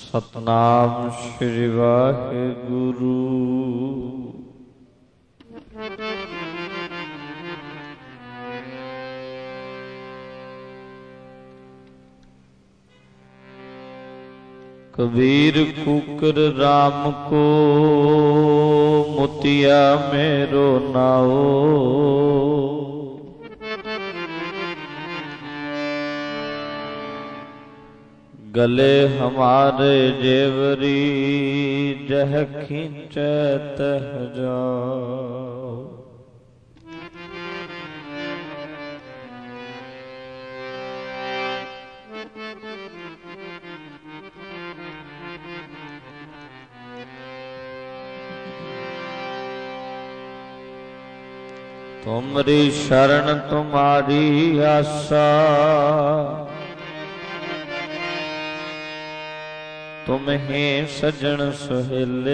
ਸਤਨਾਮ ਸ੍ਰੀ ਵਾਹਿਗੁਰੂ। कबीर कुकर राम को मोतिया मेरो नाओ, गले हमारे जेवरी जह खींचे तह जाओ। तुमरी शरण तुम्हारी आशा, तुम्हें सजन सुहेले।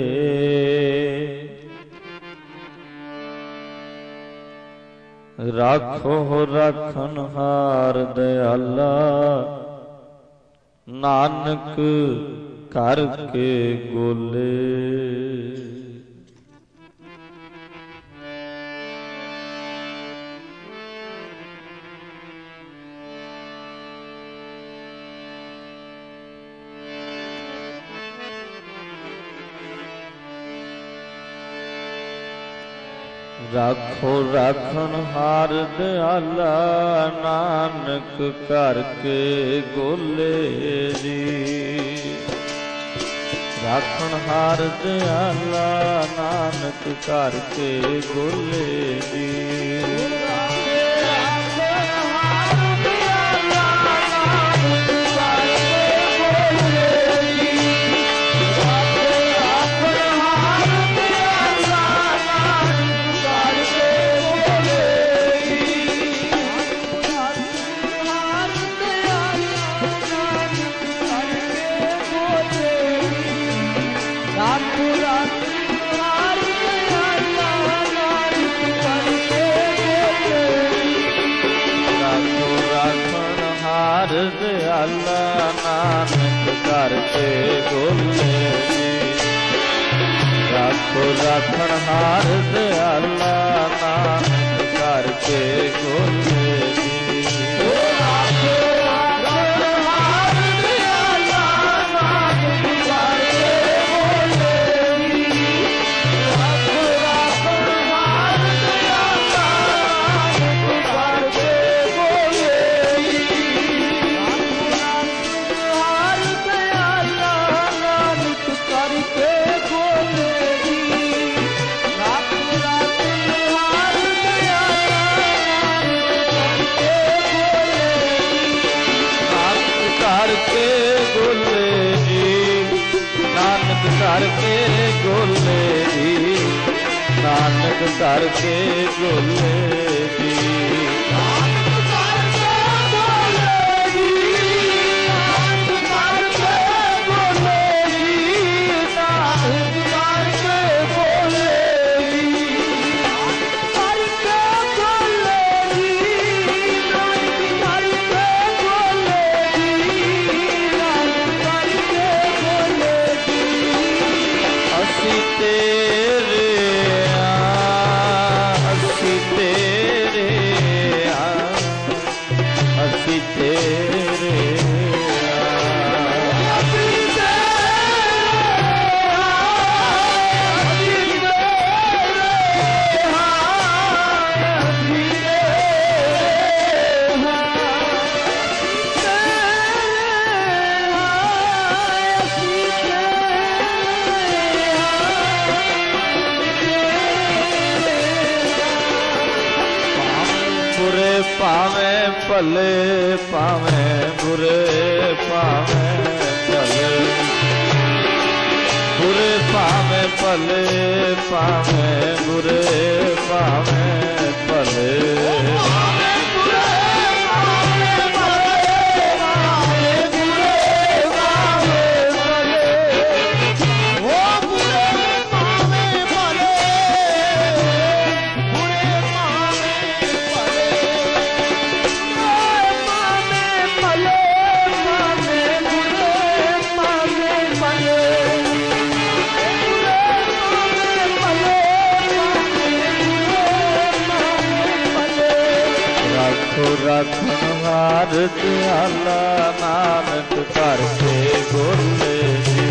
राखो राखन हार दयाला, नानक कर के गोले। राखो राखन हार दयाला, नानक कर के गोले जी। राखन हार दयाला, नानक कर के गोले जी। दयाला, नानक कर के गोले जी। राखो राखन हार दयाला, नानक कर के गोले जी। करके गोले जी, नानक करके गोले जी। पावे भले पावे बुरे, पावे भले बुरे, पावे भले पावे बुरे, पावे भले। Male राखो राखन हार दयाला नानक करके गोले जी।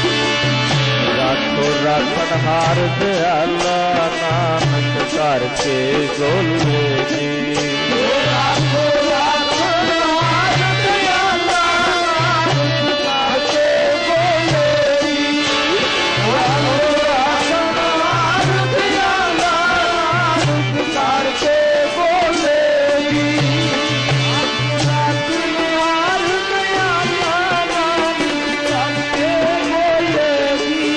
राखो राखन हार दयाला नानक करके गोले जी। राखो राखन हार दयाला नानक करके गोले जी। राखो राखन हार दयाला नानक करके गोले जी। राखो राखन हार दयाला नानक करके गोले जी।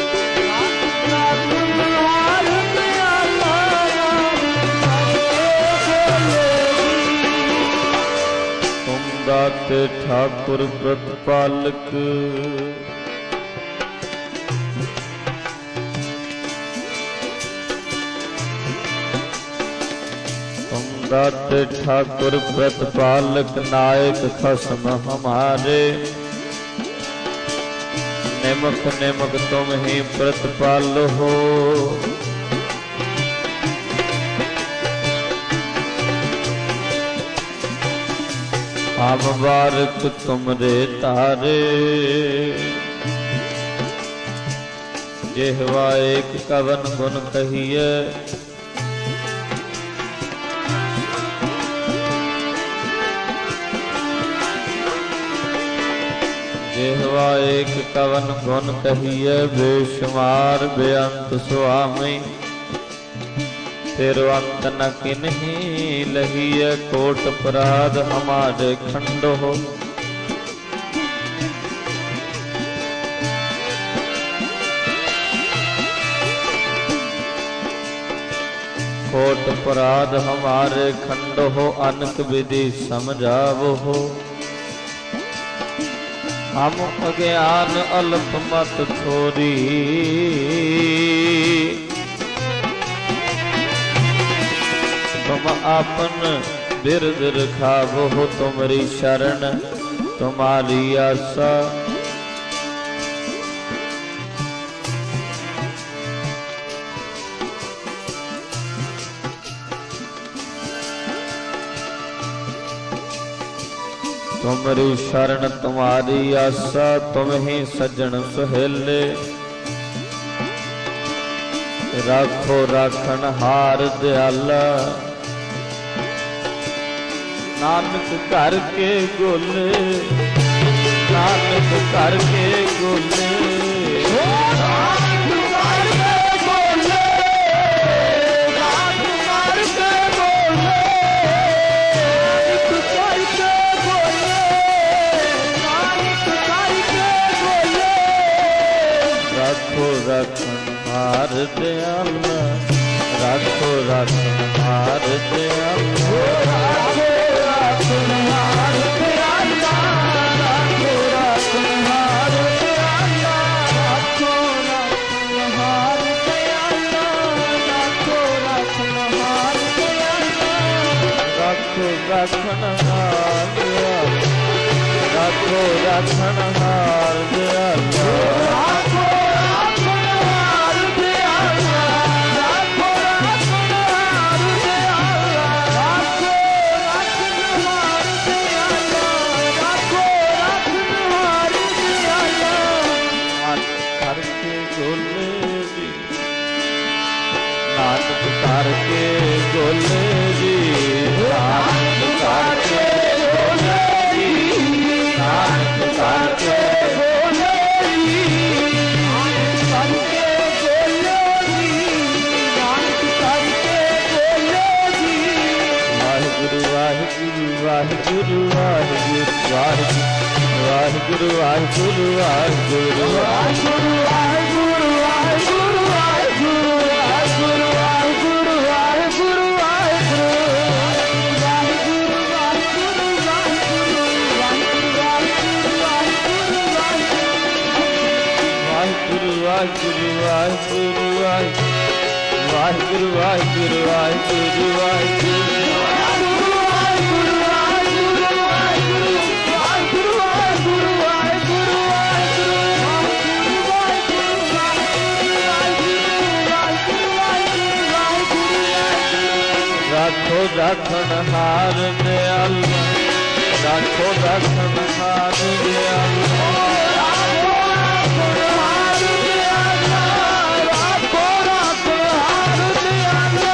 दाते ठाकुर प्रतपालक तुम दाते ठाकुर प्रतपालक नायक खसम हमारे। निमक निमक तुम ही प्रतपाल हो। हम बारक तुमरे तारे। जेहवा एक कवन गुण कहिए। जेहवा एक कवन गुण कहिए। बेशुमार बेअंत स्वामी तेरो अंत न किन्हीं लहिए। कोट अपराध हमारे खंड हो। कोट अपराध हमारे खंड हो। अनक विधि समझावो हो। हम अज्ञान अल्प मत छोरी। तुम आपन बिरद रखावो हो। तुमरी शरण तुम्हारी आशा। तुमरी शरण तुम्हारी आशा। तुम ही सज्जन सुहेले। राखो राखन हार दयाला नानक करके गोले। नानक करके गोले। नानक करके गोले। नानक करके गोले। नानक करके गोले। नानक करके गोले। राखो राखन हार दयाला। राखो राखन हार दयाला। राखो राखन हार दयाला। राखो राखन हार दयाला। राखो राखन हार दयाला। राखो राखन हार दयाला। राखो राखन हार दयाला। राखो राखन हार दयाला। नानक करके गोले जी। नानक करके गोले जी। नानक करके गोले जी। नानक करके गोले जी। नानक करके गोले जी। वाहिगुरु वाहिगुरु वाहिगुरु वाहिगुरु वाहिगुरु वाहिगुरु वाहिगुरु वाहिगुरु वाहिगुरु वाहिगुरु वाहिगुरु वाहिगुरु वाहिगुरु वाहिगुरु वाहिगुरु वाहिगुरु वाहिगुरु वाहिगुरु वाहिगुरु राखण हार दयाला, राखो राखण हार दयाला, राखो राखण हार दयाला,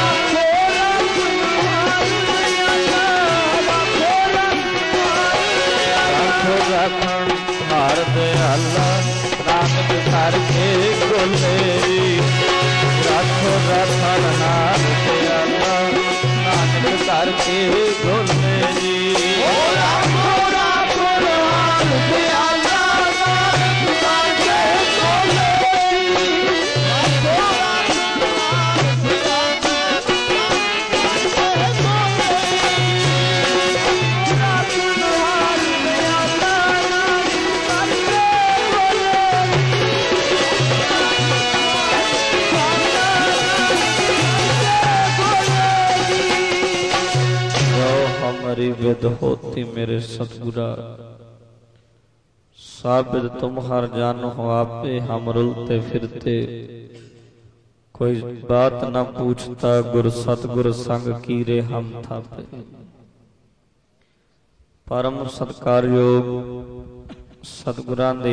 राखो राखण हार दयाला, नानक घर के गोलेरी, राखो राखण हार दयाला, नानक घर के गोलेरी, राखो राखण हार दयाला, नानक घर के गोलेरी, हमारी विद होती मेरे सतगुरा, साबिद तुम हर जान हो आपे, हम रुलते फिरते कोई बात न पूछता, गुर सतगुर संग कीरे हम थापे। परम सत्कारयोग सतगुरां दी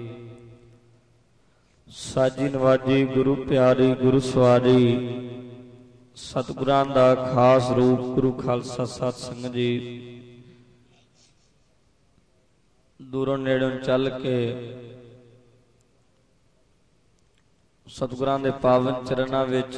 साजी नवाजी, गुरु प्यारी गुरु सवारी, सतगुरां दा खास रूप गुरु खालसा सत संगत जी, दूरों नेड़ों चल के सतगुरां दे पावन चरणां विच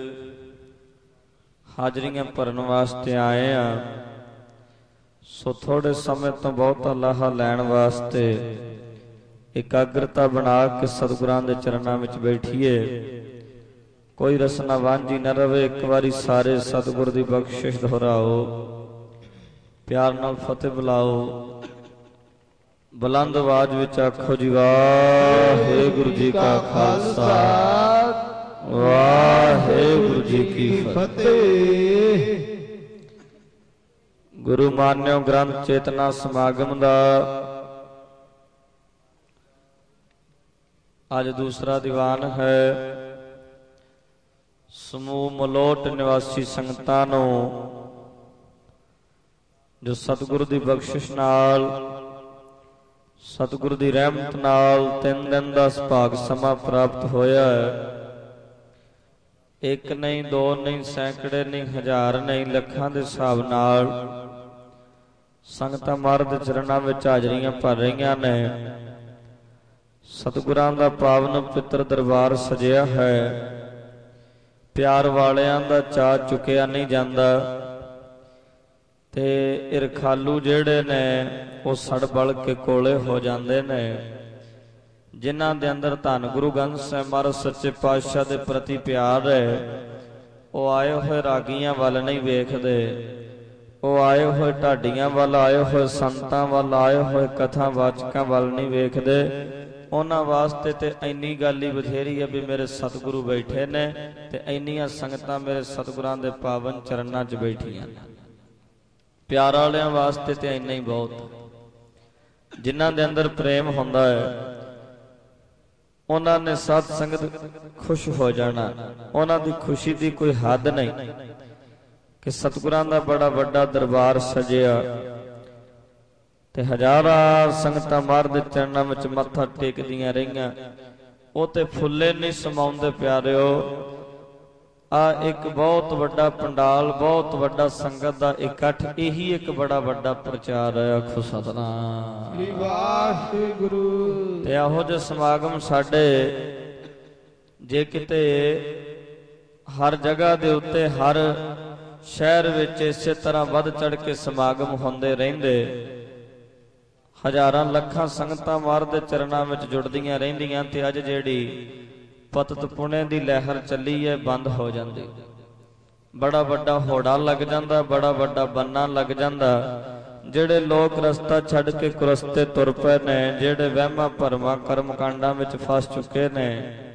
हाजरियां भरन वास्ते आए आ। सो थोड़े समय तो बहुता लाहा लैण वास्ते एकाग्रता बना के सतगुरां दे चरणां विच बैठीए। कोई रसना वांझी न रवे, एक बारी सारे सतगुर दी बख्शिश दोहराओ, प्यार नाल फतेह बुलाओ, बुलंद आवाज विच आखो जी वाहिगुरू जी का खालसा, वाहिगुरू जी की फतेह। गुरु मान्यो ग्रंथ चेतना समागम दा अज दूसरा दीवान है। समूह मलोट निवासी संगतां नूं जो सतगुरु दी बख्शिश नाल, सतगुरु दी रहमत नाल 3 दिन दा सुभाग समा प्राप्त होया है। एक नहीं, दो नहीं, सैकड़े नहीं, हजार नहीं, लखां दे हिसाब नाल संगतां महाराज दे चरणां विच हाजरियां भर रहीआं ने। सतगुरां दा पावन पवित्र दरबार सजिया है। प्यार वालियां दा चा चुकिया नहीं जांदा ते इरखालू जेड़े ने वो सड़ बल के कोले हो जांदे ने। जिन्हां दे अंदर धन गुरु ग्रंथ साहिब महाराज सच्चे पातशाह दे प्रति प्यार है, वो आए हुए रागियां वाल नहीं वेखदे, वो आए हुए ढाडियां वाल, आए हुए संतां वाल, आए हुए कथा वाचकां वाल नहीं वेखदे। उन्हां वास्ते ते इन्नी गल ही बथेरी है भी मेरे सतगुरु बैठे ने ते इन्नियां संगतां मेरे सतगुरां दे पावन चरणां च बैठियां ने। प्यार वालियां वास्ते ते इन्ना ही बहुत। जिन्हां दे अंदर प्रेम हुंदा है उन्हां ने सत संगत खुश हो जाना। उन्हां दी खुशी दी कोई हद नहीं कि सतगुरां दा बड़ा वड्डा दरबार सजिया ते हजारां संगतां महाराज दे चरणां विच मत्था टेकदियां रहियां। ਉਹ ਤੇ ਫੁੱਲੇ ਨਹੀਂ ਸਮਾਉਂਦੇ ਪਿਆਰਿਓ। ਆ ਇੱਕ ਬਹੁਤ ਵੱਡਾ ਪੰਡਾਲ, ਬਹੁਤ ਵੱਡਾ ਸੰਗਤ ਦਾ ਇਕੱਠ, ਇਹੀ ਇੱਕ ਬੜਾ ਵੱਡਾ ਪ੍ਰਚਾਰ ਹੈ। ਆਖੋ ਸਤਿਨਾਮ ਸ੍ਰੀ ਵਾਹਿਗੁਰੂ। ਤੇ ਇਹੋ ਜਿਹੇ ਸਮਾਗਮ ਸਾਡੇ ਜੇ ਕਿਤੇ ਹਰ ਜਗ੍ਹਾ ਦੇ ਉੱਤੇ, ਹਰ ਸ਼ਹਿਰ ਵਿੱਚ ਇਸੇ ਤਰ੍ਹਾਂ ਵੱਧ ਚੜ ਕੇ ਸਮਾਗਮ ਹੁੰਦੇ ਰਹਿੰਦੇ, ਹਜ਼ਾਰਾਂ ਲੱਖਾਂ ਸੰਗਤਾਂ ਮਹਾਰਾਜ ਦੇ ਚਰਨਾਂ ਵਿੱਚ ਜੁੜਦੀਆਂ ਰਹਿੰਦੀਆਂ, ਤੇ ਅੱਜ ਜਿਹੜੀ ਪਤਤ ਪੁਣੇ ਦੀ ਲਹਿਰ ਚੱਲੀ ਹੈ ਬੰਦ ਹੋ ਜਾਂਦੀ। ਬੜਾ ਵੱਡਾ ਹੋੜਾ ਲੱਗ ਜਾਂਦਾ, ਬੜਾ ਵੱਡਾ ਬੰਨਾ ਲੱਗ ਜਾਂਦਾ। ਜਿਹੜੇ ਲੋਕ ਰਸਤਾ ਛੱਡ ਕੇ ਕੁਰਸਤੇ ਤੁਰ ਪਏ ਨੇ, ਜਿਹੜੇ ਵਹਿਮਾਂ ਭਰਮਾਂ ਕਰਮ ਕਾਂਡਾਂ ਵਿੱਚ ਫਸ ਚੁੱਕੇ ਨੇ,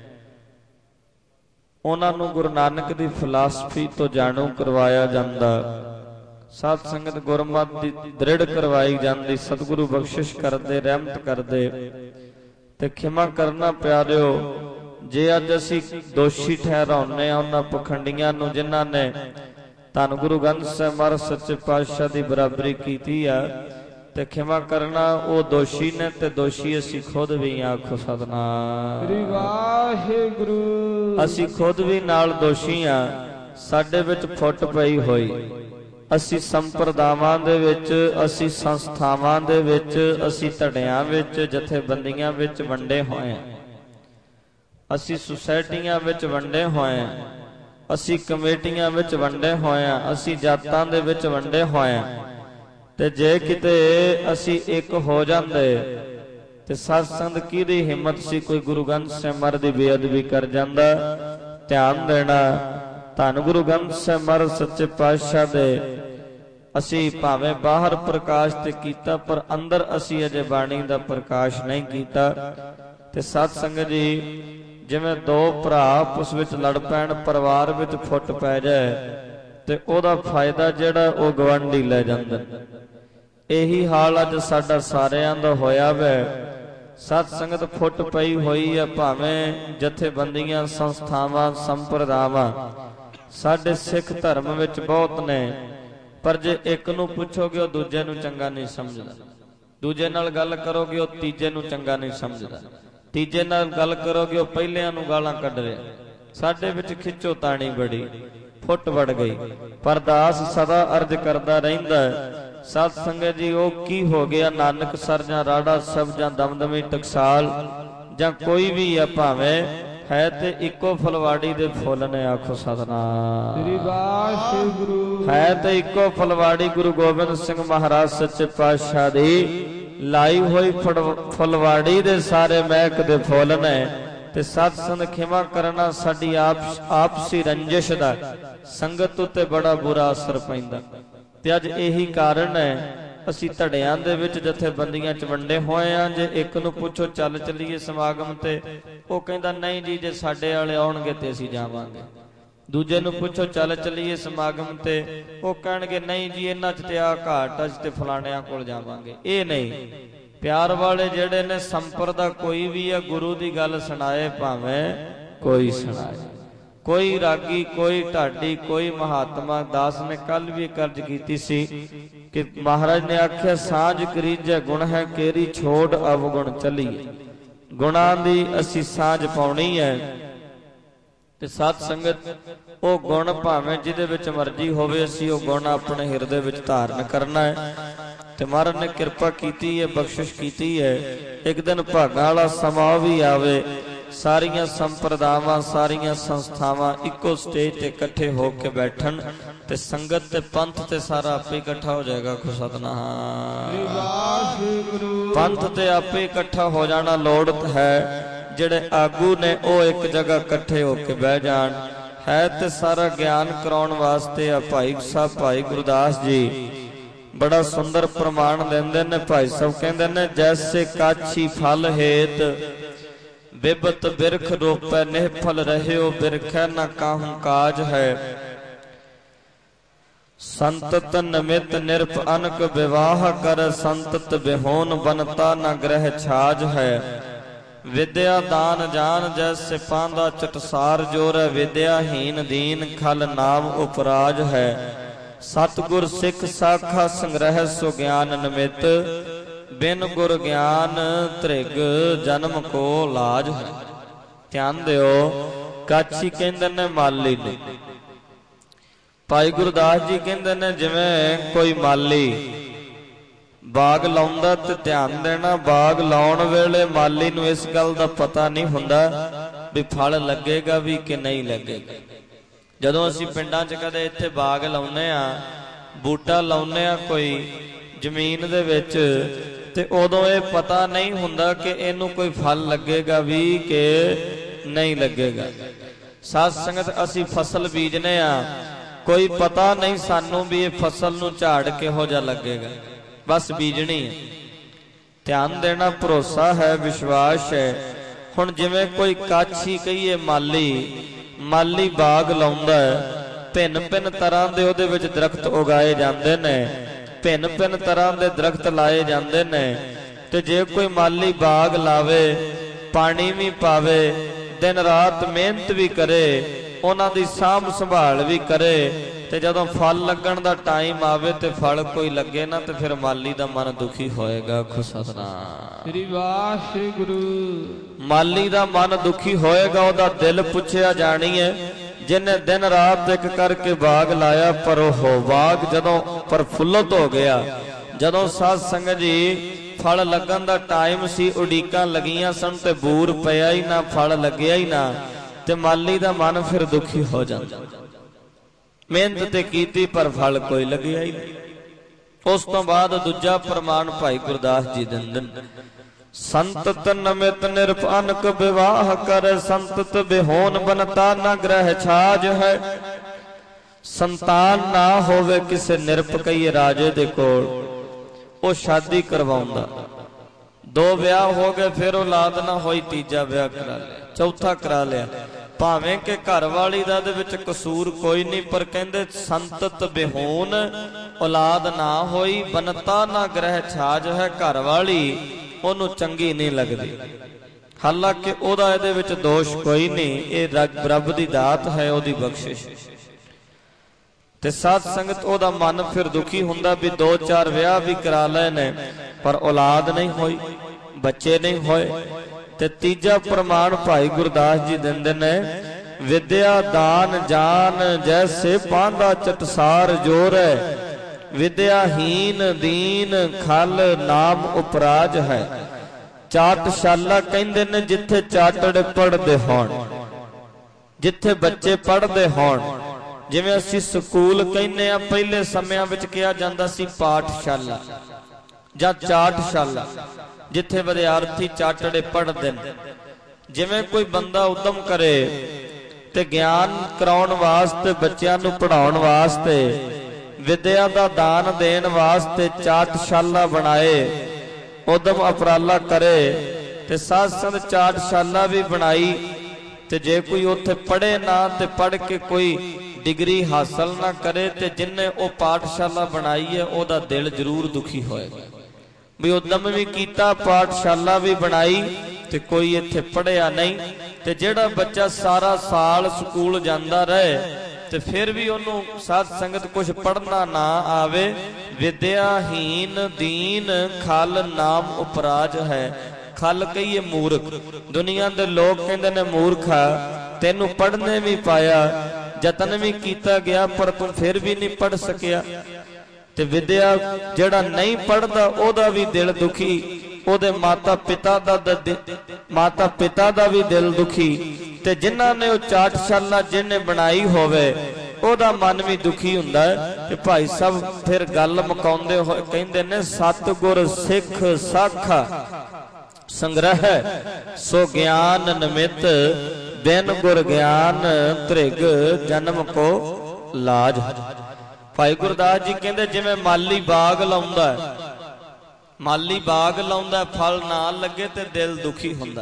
ਉਹਨਾਂ ਨੂੰ ਗੁਰੂ ਨਾਨਕ ਦੀ ਫਿਲਾਸਫੀ ਤੋਂ ਜਾਣੂ ਕਰਵਾਇਆ ਜਾਂਦਾ। ਸਾਧ ਸੰਗਤ ਗੁਰਮਤਿ ਦੀ ਦ੍ਰਿੜ ਕਰਵਾਈ ਜਾਂਦੀ। ਸਤਿਗੁਰੂ ਬਖਸ਼ਿਸ਼ ਕਰਦੇ, ਰਹਿਮਤ ਕਰਦੇ ਤੇ ਖਿਮਾ ਕਰਨਾ ਪਿਆਰਿਓ। ਜੇ ਅੱਜ ਅਸੀਂ ਦੋਸ਼ੀ ਠਹਿਰਾਉਂਦੇ ਆ ਉਹਨਾਂ ਪਖੰਡੀਆਂ ਨੂੰ ਜਿਨ੍ਹਾਂ ਨੇ ਧੰਨ ਗੁਰੂ ਗ੍ਰੰਥ ਸਾਹਿਬ ਮਹਾਰਾਜ ਸੱਚੇ ਪਾਤਸ਼ਾਹ ਦੀ ਬਰਾਬਰੀ ਕੀਤੀ ਆ ਤੇ ਖਿਮਾ ਕਰਨਾ ਉਹ ਦੋਸ਼ੀ ਨੇ ਤੇ ਦੋਸ਼ੀ ਅਸੀਂ ਖੁਦ ਵੀ। ਆਖੋ ਸਤਿਨਾਮ ਸ੍ਰੀ ਵਾਹਿਗੁਰੂ। ਅਸੀਂ ਖੁਦ ਵੀ ਨਾਲ ਦੋਸ਼ੀ ਆ, ਸਾਡੇ ਵਿੱਚ ਫੁੱਟ ਪਈ ਹੋਈ। ਅਸੀਂ ਸੰਪਰਦਾਵਾਂ ਦੇ ਵਿੱਚ, ਅਸੀਂ ਸੰਸਥਾਵਾਂ ਦੇ ਵਿੱਚ, ਅਸੀਂ ਧੜਿਆਂ ਵਿੱਚ, ਜਥੇਬੰਦੀਆਂ ਵਿੱਚ ਵੰਡੇ ਹੋਏ ਹਾਂ। ਅਸੀਂ ਸੁਸਾਇਟੀਆਂ ਵਿੱਚ ਵੰਡੇ ਹੋਏ ਹਾਂ, ਅਸੀਂ ਕਮੇਟੀਆਂ ਵਿੱਚ ਵੰਡੇ ਹੋਏ ਹਾਂ, ਅਸੀਂ ਜਾਤਾਂ ਦੇ ਵਿੱਚ ਵੰਡੇ ਹੋਏ ਹਾਂ। ਤੇ ਜੇ ਕਿਤੇ ਅਸੀਂ ਇੱਕ ਹੋ ਜਾਂਦੇ ਤੇ ਸਾਧ ਸੰਗਤ ਕਿਹਦੀ ਹਿੰਮਤ ਸੀ ਕੋਈ ਗੁਰੂ ਗ੍ਰੰਥ ਸਾਹਿਬ ਮਹਾਰਾਜ ਦੀ ਬੇਅਦਬੀ ਕਰ ਜਾਂਦਾ। ਧਿਆਨ ਦੇਣਾ, ਧੰਨ ਗੁਰੂ ਗ੍ਰੰਥ ਸਾਹਿਬ ਮਹਾਰਾਜ ਸੱਚੇ ਪਾਤਸ਼ਾਹ ਦੇ ਅਸੀਂ ਭਾਵੇਂ ਬਾਹਰ ਪ੍ਰਕਾਸ਼ ਤੇ ਕੀਤਾ, ਪਰ ਅੰਦਰ ਅਸੀਂ ਅਜੇ ਬਾਣੀ ਦਾ ਪ੍ਰਕਾਸ਼ ਨਹੀਂ ਕੀਤਾ। ਤੇ ਸਾਧ ਸੰਗਤ ਜੀ, ਜਿਵੇਂ ਦੋ ਭਰਾ ਆਪਸ ਵਿੱਚ ਲੜ ਪੈਣ, ਪਰਿਵਾਰ ਵਿੱਚ ਫੁੱਟ ਪੈ ਜਾਏ ਤੇ ਉਹਦਾ ਫਾਇਦਾ ਜਿਹੜਾ ਉਹ ਗਵਾਂਢੀ ਲੈ ਜਾਂਦੇ। ਇਹੀ ਹਾਲ ਅੱਜ ਸਾਡਾ ਸਾਰਿਆਂ ਦਾ ਹੋਇਆ ਵੈ। ਸਤ ਸੰਗਤ ਫੁੱਟ ਪਈ ਹੋਈ ਹੈ, ਭਾਵੇਂ ਜਥੇਬੰਦੀਆਂ, ਸੰਸਥਾਵਾਂ, ਸੰਪਰਦਾਵਾਂ ਸਾਡੇ ਸਿੱਖ ਧਰਮ ਵਿੱਚ ਬਹੁਤ ਨੇ, ਪਰ ਜੇ ਇੱਕ ਨੂੰ ਪੁੱਛੋਗੇ ਉਹ ਦੂਜੇ ਨੂੰ ਚੰਗਾ ਨਹੀਂ ਸਮਝਦਾ, ਦੂਜੇ ਨਾਲ ਗੱਲ ਕਰੋਗੇ ਉਹ ਤੀਜੇ ਨੂੰ ਚੰਗਾ ਨਹੀਂ ਸਮਝਦਾ, ਤੀਜੇ ਨਾਲ ਗੱਲ ਕਰੋਗੇ ਉਹ ਪਹਿਲਿਆਂ ਨੂੰ ਗਾਲਾਂ ਕੱਢ ਰਿਹਾ। ਸਾਡੇ ਵਿੱਚ ਖਿੱਚੋ ਤਾਣੀ ਬੜੀ, ਫੁੱਟ ਵੜ ਗਈ। ਪਰ ਦਾਸ ਸਦਾ ਅਰਜ ਕਰਦਾ ਰਹਿੰਦਾ, ਸਤ ਸੰਗਤ ਜੀ ਉਹ ਕੀ ਹੋ ਗਿਆ, ਨਾਨਕ ਸਰ ਜਾਂ ਰਾੜਾ ਸਭ ਜਾਂ ਦਮਦਮੀ ਟਕਸਾਲ ਜਾਂ ਕੋਈ ਵੀ ਆ, ਭਾਵੇਂ ਹੈ ਤੇ ਇੱਕੋ ਫੁਲਵਾੜੀ ਦੇ ਫੁੱਲ ਨੇ। ਆਖੋ ਸਤਿਨਾਮ ਸ੍ਰੀ ਵਾਹਿਗੁਰੂ। ਹੈ ਤੇ ਇੱਕੋ ਫੁਲਵਾੜੀ ਗੁਰੂ ਗੋਬਿੰਦ ਸਿੰਘ ਮਹਾਰਾਜ ਸੱਚੇ ਪਾਤਸ਼ਾਹ ਦੀ ਲਾਈ ਹੋਈ ਫੁਲਵਾੜੀ ਦੇ ਸਾਰੇ ਮਹਿਕ ਦੇ ਫੁੱਲ ਨੇ। ਤੇ ਸਤ ਸੰਗਤ ਖਿਮਾ ਕਰਨਾ, ਸਾਡੀ ਆਪਸੀ ਰੰਜਿਸ਼ ਦਾ ਸੰਗਤ ਉੱਤੇ ਬੜਾ ਬੁਰਾ ਅਸਰ ਪੈਂਦਾ। ਤੇ ਅੱਜ ਇਹੀ ਕਾਰਨ ਹੈ ਅਸੀਂ ਧੜਿਆਂ ਦੇ ਵਿੱਚ, ਜਥੇਬੰਦੀਆਂ ਚ ਵੰਡੇ ਹੋਏ ਆ। ਜੇ ਇੱਕ ਨੂੰ ਪੁੱਛੋ ਚੱਲ ਚੱਲੀਏ ਸਮਾਗਮ ਤੇ, ਉਹ ਕਹਿੰਦਾ ਨਹੀਂ ਜੀ, ਜੇ ਸਾਡੇ ਵਾਲੇ ਆਉਣਗੇ ਤੇ ਅਸੀਂ ਜਾਵਾਂਗੇ। ਦੂਜੇ ਨੂੰ ਪੁੱਛੋ ਚੱਲ ਚੱਲੀਏ ਸਮਾਗਮ ਤੇ, ਉਹ ਕਹਿਣਗੇ ਨਹੀਂ ਜੀ, ਇਹਨਾਂ ਚ ਤੇ ਆ ਘਾਟ, ਅੱਜ ਤੇ ਫਲਾਣਿਆਂ ਕੋਲ ਜਾਵਾਂਗੇ। ਇਹ ਨਹੀਂ, ਪਿਆਰ ਵਾਲੇ ਜਿਹੜੇ ਨੇ, ਸੰਪਰਦਾ ਕੋਈ ਵੀ ਆ, ਗੁਰੂ ਦੀ ਗੱਲ ਸੁਣਾਏ ਭਾਵੇਂ ਕੋਈ ਸੁਣਾਏ, ਕੋਈ ਰਾਗੀ, ਕੋਈ ਢਾਡੀ, ਕੋਈ ਮਹਾਤਮਾ। ਦਾਸ ਨੇ ਕੱਲ ਵੀ ਅਰਜ ਕੀਤੀ ਸੀ ਕਿ ਮਹਾਰਾਜ ਨੇ ਆਖਿਆ, ਸਾਂਝ ਕਰੀਜੈ ਗੁਣ ਹੈ ਕੇਰੀ, ਛੋੜ ਅਵਗੁਣ ਚੱਲੀਏ। ਗੁਣਾਂ ਦੀ ਅਸੀਂ ਸਾਂਝ ਪਾਉਣੀ ਹੈ। ਤੇ ਸਤ ਸੰਗਤ ਉਹ ਗੁਣ ਭਾਵੇਂ ਜਿਹਦੇ ਵਿੱਚ ਮਰਜ਼ੀ ਹੋਵੇ, ਅਸੀਂ ਉਹ ਗੁਣ ਆਪਣੇ ਹਿਰਦੇ ਵਿੱਚ ਧਾਰਨ ਕਰਨਾ ਹੈ। ਤੇ ਮਹਾਰਾਜ ਨੇ ਕਿਰਪਾ ਕੀਤੀ ਹੈ, ਬਖਸ਼ਿਸ਼ ਕੀਤੀ ਹੈ। ਇੱਕ ਦਿਨ ਭਾਗਾਂ ਵਾਲਾ ਸਮਾਂ ਵੀ ਆਵੇ, ਸਾਰੀਆਂ ਸੰਪਰਦਾਵਾਂ, ਸਾਰੀਆਂ ਸੰਸਥਾਵਾਂ ਇੱਕੋ ਸਟੇਜ ਤੇ ਇਕੱਠੇ ਹੋ ਕੇ ਬੈਠਣ, ਤੇ ਸੰਗਤ ਤੇ ਪੰਥ ਤੇ ਸਾਰਾ ਆਪੇ ਇਕੱਠਾ ਹੋ ਜਾਏਗਾ। ਆਖੋ ਸਤਿਨਾਮ। ਪੰਥ ਤੇ ਆਪੇ ਇਕੱਠਾ ਹੋ ਜਾਣਾ ਲੋੜਤ ਹੈ। ਜਿਹੜੇ ਆਗੂ ਨੇ ਉਹ ਇੱਕ ਜਗ੍ਹਾ ਇਕੱਠੇ ਹੋ ਕੇ ਬਹਿ ਜਾਣ। ਹੈ ਤੇ ਸਾਰਾ ਗਿਆਨ ਕਰਾਉਣ ਵਾਸਤੇ ਆ ਭਾਈ ਸਾਹਿਬ, ਭਾਈ ਗੁਰਦਾਸ ਜੀ ਬੜਾ ਸੁੰਦਰ ਪ੍ਰਮਾਣ ਦਿੰਦੇ ਨੇ। ਭਾਈ ਸਾਹਿਬ ਕਹਿੰਦੇ ਨੇ, ਜੈਸੇ ਕਾਛੀ ਫਲ ਹੇਤ ਬਿਬਤ ਬਿਰਖ ਰੋਪੈ, ਨਿਹਫਲ ਰਹਿਓ ਬਿਰਖੈ ਨਾ ਕਾਹੂ ਕਾਜ ਹੈ। ਸੰਤਤ ਨਿਮਿਤ ਨਿਰਪ ਅਨਕ ਵਿਵਾਹ ਕਰ, ਸੰਤਤ ਬਿਹੋਨ ਬਨਤਾ ਨਾ ਗ੍ਰਹਿ ਛਾਜ ਹੈ। ਵਿਦਿਆ ਦਾਨ ਜਾਨ ਜੈਸੇ ਪਾਂਦਾ, ਚਟਸਾਰ ਜੋਰ ਵਿਦਿਆਹੀਨ ਦੀਨ ਖਲ ਨਾਮ ਉਪਰਾਜ ਹੈ। ਸਤਿਗੁਰ ਸਿੱਖ ਸਾਖਾ ਸੰਗ੍ਰਹਿ ਸੋ ਗਿਆਨ ਨਿਮਿਤ, ਬਿਨ ਗੁਰ ਗਿਆਨ ਧ੍ਰਿਗ ਜਨਮ ਕੋ ਲਾਜ ਹੈ। ਧਿਆਨ ਦਿਓ, ਕਾਛੀ ਕਹਿੰਦੇ ਨੇ ਮਾਲੀ ਨੇ, ਭਾਈ ਗੁਰਦਾਸ ਜੀ ਕਹਿੰਦੇ ਨੇ ਜਿਵੇਂ ਕੋਈ ਮਾਲੀ ਬਾਗ ਲਾਉਂਦਾ, ਤੇ ਧਿਆਨ ਦੇਣਾ, ਬਾਗ ਲਾਉਣ ਵੇਲੇ ਮਾਲੀ ਨੂੰ ਇਸ ਗੱਲ ਦਾ ਪਤਾ ਨਹੀਂ ਹੁੰਦਾ ਵੀ ਫਲ ਲੱਗੇਗਾ ਵੀ ਕਿ ਨਹੀਂ ਲੱਗੇਗਾ। ਜਦੋਂ ਅਸੀਂ ਪਿੰਡਾਂ 'ਚ ਕਦੇ ਇੱਥੇ ਬਾਗ ਲਾਉਨੇ ਆ, ਬੂਟਾ ਲਾਉਨੇ ਆ ਕੋਈ ਜ਼ਮੀਨ ਦੇ ਵਿੱਚ, ਤੇ ਉਦੋਂ ਇਹ ਪਤਾ ਨਹੀਂ ਹੁੰਦਾ ਕਿ ਇਹਨੂੰ ਕੋਈ ਫਲ ਲੱਗੇਗਾ ਵੀ ਕਿ ਨਹੀਂ ਲੱਗੇਗਾ। ਸਾਧ ਸੰਗਤ ਅਸੀਂ ਫਸਲ ਬੀਜਨੇ ਆ, ਕੋਈ ਪਤਾ ਨਹੀਂ ਸਾਨੂੰ ਵੀ ਇਹ ਫਸਲ ਨੂੰ ਝਾੜ ਕਿਹੋ ਜਿਹਾ ਲੱਗੇਗਾ, ਬਸ ਬੀਜਣੀ ਹੈ। ਧਿਆਨ ਦੇਣਾ, ਭਰੋਸਾ ਹੈ, ਵਿਸ਼ਵਾਸ ਹੈ। ਹੁਣ ਜਿਵੇਂ ਕੋਈ ਕਾਛੀ ਕਹੀਏ ਮਾਲੀ ਬਾਗ ਲਾਉਂਦਾ ਹੈ, ਭਿੰਨ ਭਿੰਨ ਤਰ੍ਹਾਂ ਦੇ ਉਹਦੇ ਵਿੱਚ ਦਰਖਤ ਉਗਾਏ ਜਾਂਦੇ ਨੇ, ਭਿੰਨ ਭਿੰਨ ਤਰ੍ਹਾਂ ਦੇ ਦਰਖਤ ਲਾਏ ਜਾਂਦੇ ਨੇ। ਤੇ ਜੇ ਕੋਈ ਮਾਲੀ ਬਾਗ ਲਾਵੇ, ਪਾਣੀ ਵੀ ਪਾਵੇ, ਦਿਨ ਰਾਤ ਮਿਹਨਤ ਵੀ ਕਰੇ, ਉਹਨਾਂ ਦੀ ਸਾਂਭ ਸੰਭਾਲ ਵੀ ਕਰੇ, ਤੇ ਜਦੋਂ ਫਲ ਲੱਗਣ ਦਾ ਟਾਈਮ ਆਵੇ ਤੇ ਫਲ ਕੋਈ ਲੱਗੇ ਨਾ ਤੇ ਫਿਰ ਮਾਲੀ ਦਾ ਮਨ ਦੁਖੀ ਹੋਏਗਾ। ਆਖੋ ਸਤਿਨਾਮ ਸ੍ਰੀ ਵਾਹਿਗੁਰੂ। ਮਾਲੀ ਦਾ ਮਨ ਦੁਖੀ ਹੋਏਗਾ, ਉਹਦਾ ਦਿਲ ਪੁੱਛਿਆ ਜਾਣੀ ਹੈ। ਜਿਹਨੇ ਦਿਨ ਰਾਤ ਇੱਕ ਕਰਕੇ ਬਾਗ ਲਾਇਆ, ਪਰ ਉਹ ਬਾਗ ਜਦੋਂ ਪ੍ਰਫੁੱਲਤ ਹੋ ਗਿਆ, ਜਦੋਂ ਸਾਧ ਸੰਗਤ ਜੀ ਫਲ ਲੱਗਣ ਦਾ ਟਾਈਮ ਸੀ, ਉਡੀਕਾਂ ਲੱਗੀਆਂ ਸਨ ਤੇ ਬੂਰ ਪਿਆ ਹੀ ਨਾ, ਫਲ ਲੱਗਿਆ ਹੀ ਨਾ, ਤੇ ਮਾਲੀ ਦਾ ਮਨ ਫਿਰ ਦੁਖੀ ਹੋ ਜਾਂਦਾ। ਮਿਹਨਤ ਤੇ ਕੀਤੀ ਪਰ ਫਲ ਕੋਈ ਲੱਗਿਆ ਹੀ ਨਹੀਂ। ਉਸ ਤੋਂ ਬਾਅਦ ਦੂਜਾ ਪ੍ਰਮਾਣ ਭਾਈ ਗੁਰਦਾਸ ਜੀ ਦਿੰਦੇ ਨੇ, ਸੰਤਤ ਨਮਿਤ ਨਿਰਪਾਨਕ ਵਿਵਾਹ ਕਰ, ਸੰਤਤ ਬਿਹੋਨ ਬਨਤਾ ਨਾ ਗ੍ਰਹਿ ਛਾਜ ਹੈ। ਸੰਤਾਨ ਨਾ ਹੋਵੇ ਕਿਸੇ ਨਿਰਪਕਈ ਰਾਜੇ ਦੇ ਕੋਲ, ਉਹ ਸ਼ਾਦੀ ਕਰਵਾਉਂਦਾ। ਦੋ ਵਿਆਹ ਹੋ ਗਏ, ਫਿਰ ਔਲਾਦ ਨਾ ਹੋਈ, ਤੀਜਾ ਵਿਆਹ ਕਰਾ ਲਿਆ, ਚੌਥਾ ਕਰਾ ਲਿਆ। ਭਾਵੇਂ ਕਿ ਘਰ ਵਾਲੀ ਦਾ ਦੇ ਵਿੱਚ ਕਸੂਰ ਕੋਈ ਨਹੀਂ, ਪਰ ਕਹਿੰਦੇ ਸੰਤਤ ਬਿਹੋਨ, ਔਲਾਦ ਨਾ ਹੋਈ, ਬਨਤਾ ਨਾ ਗ੍ਰਹਿ ਛਾਜ ਹੈ। ਘਰ ਵਾਲੀ ਉਹਨੂੰ ਚੰਗੀ ਨਹੀਂ ਲੱਗਦੀ, ਹਾਲਾਂਕਿ ਉਹਦਾ ਇਹਦੇ ਵਿੱਚ ਦੋਸ਼ ਕੋਈ ਨਹੀਂ, ਇਹ ਰੱਬ ਦੀ ਦਾਤ ਹੈ, ਉਹਦੀ ਬਖਸ਼ਿਸ਼। ਤੇ ਸਾਧ ਸੰਗਤ ਉਹਦਾ ਮਨ ਫਿਰ ਦੁਖੀ ਹੁੰਦਾ ਵੀ 2-4 ਵਿਆਹ ਵੀ ਕਰਾ ਲਏ ਨੇ, ਪਰ ਔਲਾਦ ਨਹੀਂ ਹੋਈ, ਬੱਚੇ ਨਹੀਂ ਹੋਏ। ਤੇ ਤੀਜਾ ਪ੍ਰਮਾਣ ਭਾਈ ਗੁਰਦਾਸ ਜੀ ਦਿੰਦੇ ਨੇ, ਵਿਦਿਆ ਦਾਨ ਜਾਨ ਜੈਸੇ ਪਾਂਦਾ ਚਟਸਾਰ ਜੋਰ ਹੈ, ਵਿਦਿਆਹੀਨ ਦੀਨ ਖਲ ਨਾਮ ਉਪਰਾਜ ਹੈ। ਚਾਟਸ਼ਾਲਾ ਕਹਿੰਦੇ ਨੇ ਜਿੱਥੇ ਚਾਟੜ ਪੜ੍ਹਦੇ ਹੋਣ, ਜਿੱਥੇ ਬੱਚੇ ਪੜ੍ਹਦੇ ਹੋਣ। ਜਿਵੇਂ ਅਸੀਂ ਸਕੂਲ ਕਹਿੰਦੇ ਆ, ਪਹਿਲੇ ਸਮਿਆਂ ਵਿੱਚ ਕਿਹਾ ਜਾਂਦਾ ਸੀ ਪਾਠਸ਼ਾਲਾ ਜਾਂ ਚਾਟਸ਼ਾਲਾ, ਜਿੱਥੇ ਵਿਦਿਆਰਥੀ ਚਾਟੜੇ ਪੜ੍ਹਦੇ ਨੇ। ਜਿਵੇਂ ਕੋਈ ਬੰਦਾ ਉਦਮ ਕਰੇ ਤੇ ਗਿਆਨ ਕਰਾਉਣ ਵਾਸਤੇ, ਬੱਚਿਆਂ ਨੂੰ ਪੜ੍ਹਾਉਣ ਵਾਸਤੇ, ਵਿਦਿਆ ਦਾ ਦਾਨ ਦੇਣ ਵਾਸਤੇ ਚਾਟਸ਼ਾਲਾ ਬਣਾਏ, ਉਦਮ ਉਪਰਾਲਾ ਕਰੇ, ਤੇ ਸਾਧ ਸੰਗਤ ਚਾਟਸ਼ਾਲਾ ਵੀ ਬਣਾਈ। ਤੇ ਜੇ ਕੋਈ ਉੱਥੇ ਪੜ੍ਹੇ ਨਾ ਤੇ ਪੜ੍ਹ ਕੇ ਕੋਈ ਡਿਗਰੀ ਹਾਸਲ ਨਾ ਕਰੇ, ਤੇ ਜਿੰਨੇ ਉਹ ਪਾਠਸ਼ਾਲਾ ਬਣਾਈ ਹੈ ਉਹਦਾ ਦਿਲ ਜ਼ਰੂਰ ਦੁਖੀ ਹੋਏਗਾ ਵੀ ਉਦਮ ਵੀ ਕੀਤਾ, ਪਾਠਸ਼ਾਲਾ ਵੀ ਬਣਾਈ, ਤੇ ਕੋਈ ਇੱਥੇ ਪੜ੍ਹਿਆ ਨਹੀਂ। ਤੇ ਜਿਹੜਾ ਬੱਚਾ ਸਾਰਾ ਸਾਲ ਸਕੂਲ ਜਾਂਦਾ ਰਹੇ ਤੇ ਫਿਰ ਵੀ ਉਹਨੂੰ ਸਾਧ ਸੰਗਤ ਕੁਝ ਪੜ੍ਹਨਾ ਨਾ ਆਵੇ, ਵਿਦਿਆਹੀਨ ਦੀਨ ਖਲ ਨਾਮ ਉਪਰਾਜ ਹੈ। ਖਲ ਕਹੀਏ ਮੂਰਖ, ਦੁਨੀਆ ਦੇ ਲੋਕ ਕਹਿੰਦੇ ਨੇ ਮੂਰਖ ਆ, ਤੈਨੂੰ ਪੜ੍ਹਨੇ ਵੀ ਪਾਇਆ, ਯਤਨ ਵੀ ਕੀਤਾ ਗਿਆ, ਪਰ ਤੂੰ ਫਿਰ ਵੀ ਨਹੀਂ ਪੜ੍ਹ ਸਕਿਆ। ਤੇ ਵਿਦਿਆ ਜਿਹੜਾ ਨਹੀਂ ਪੜ੍ਹਦਾ ਉਹਦਾ ਵੀ ਦਿਲ ਦੁਖੀ, ਉਹਦੇ ਮਾਤਾ ਪਿਤਾ ਦਾ ਵੀ ਦਿਲ ਦੁਖੀ, ਤੇ ਜਿਨ੍ਹਾਂ ਨੇ ਉਹ ਚਾਟਸ਼ਾਲਾ ਜਿਹਨੇ ਬਣਾਈ ਹੋਵੇ ਉਹਦਾ ਮਨ ਵੀ ਦੁਖੀ ਹੁੰਦਾ ਹੈ। ਤੇ ਭਾਈ ਸਾਹਿਬ ਫਿਰ ਗੱਲ ਮੁਕਾਉਂਦੇ ਹੋਏ ਕਹਿੰਦੇ ਨੇ, ਸਤਿਗੁਰ ਸਿੱਖ ਸਾਖਾ ਸੰਗ੍ਰਹਿ ਸੋ ਗਿਆਨ ਨਿਮਿਤ, ਬਿਨ ਗੁਰ ਗਿਆਨ ਤ੍ਰਿਗ ਜਨਮ ਕੋ ਲਾਜ। ਭਾਈ ਗੁਰਦਾਸ ਜੀ ਕਹਿੰਦੇ ਜਿਵੇਂ ਮਾਲੀ ਬਾਗ ਲਾਉਂਦਾ, ਮਾਲੀ ਬਾਗ ਲਾਉਂਦਾ, ਫਲ ਨਾ ਲੱਗੇ ਤੇ ਦਿਲ ਦੁਖੀ ਹੁੰਦਾ।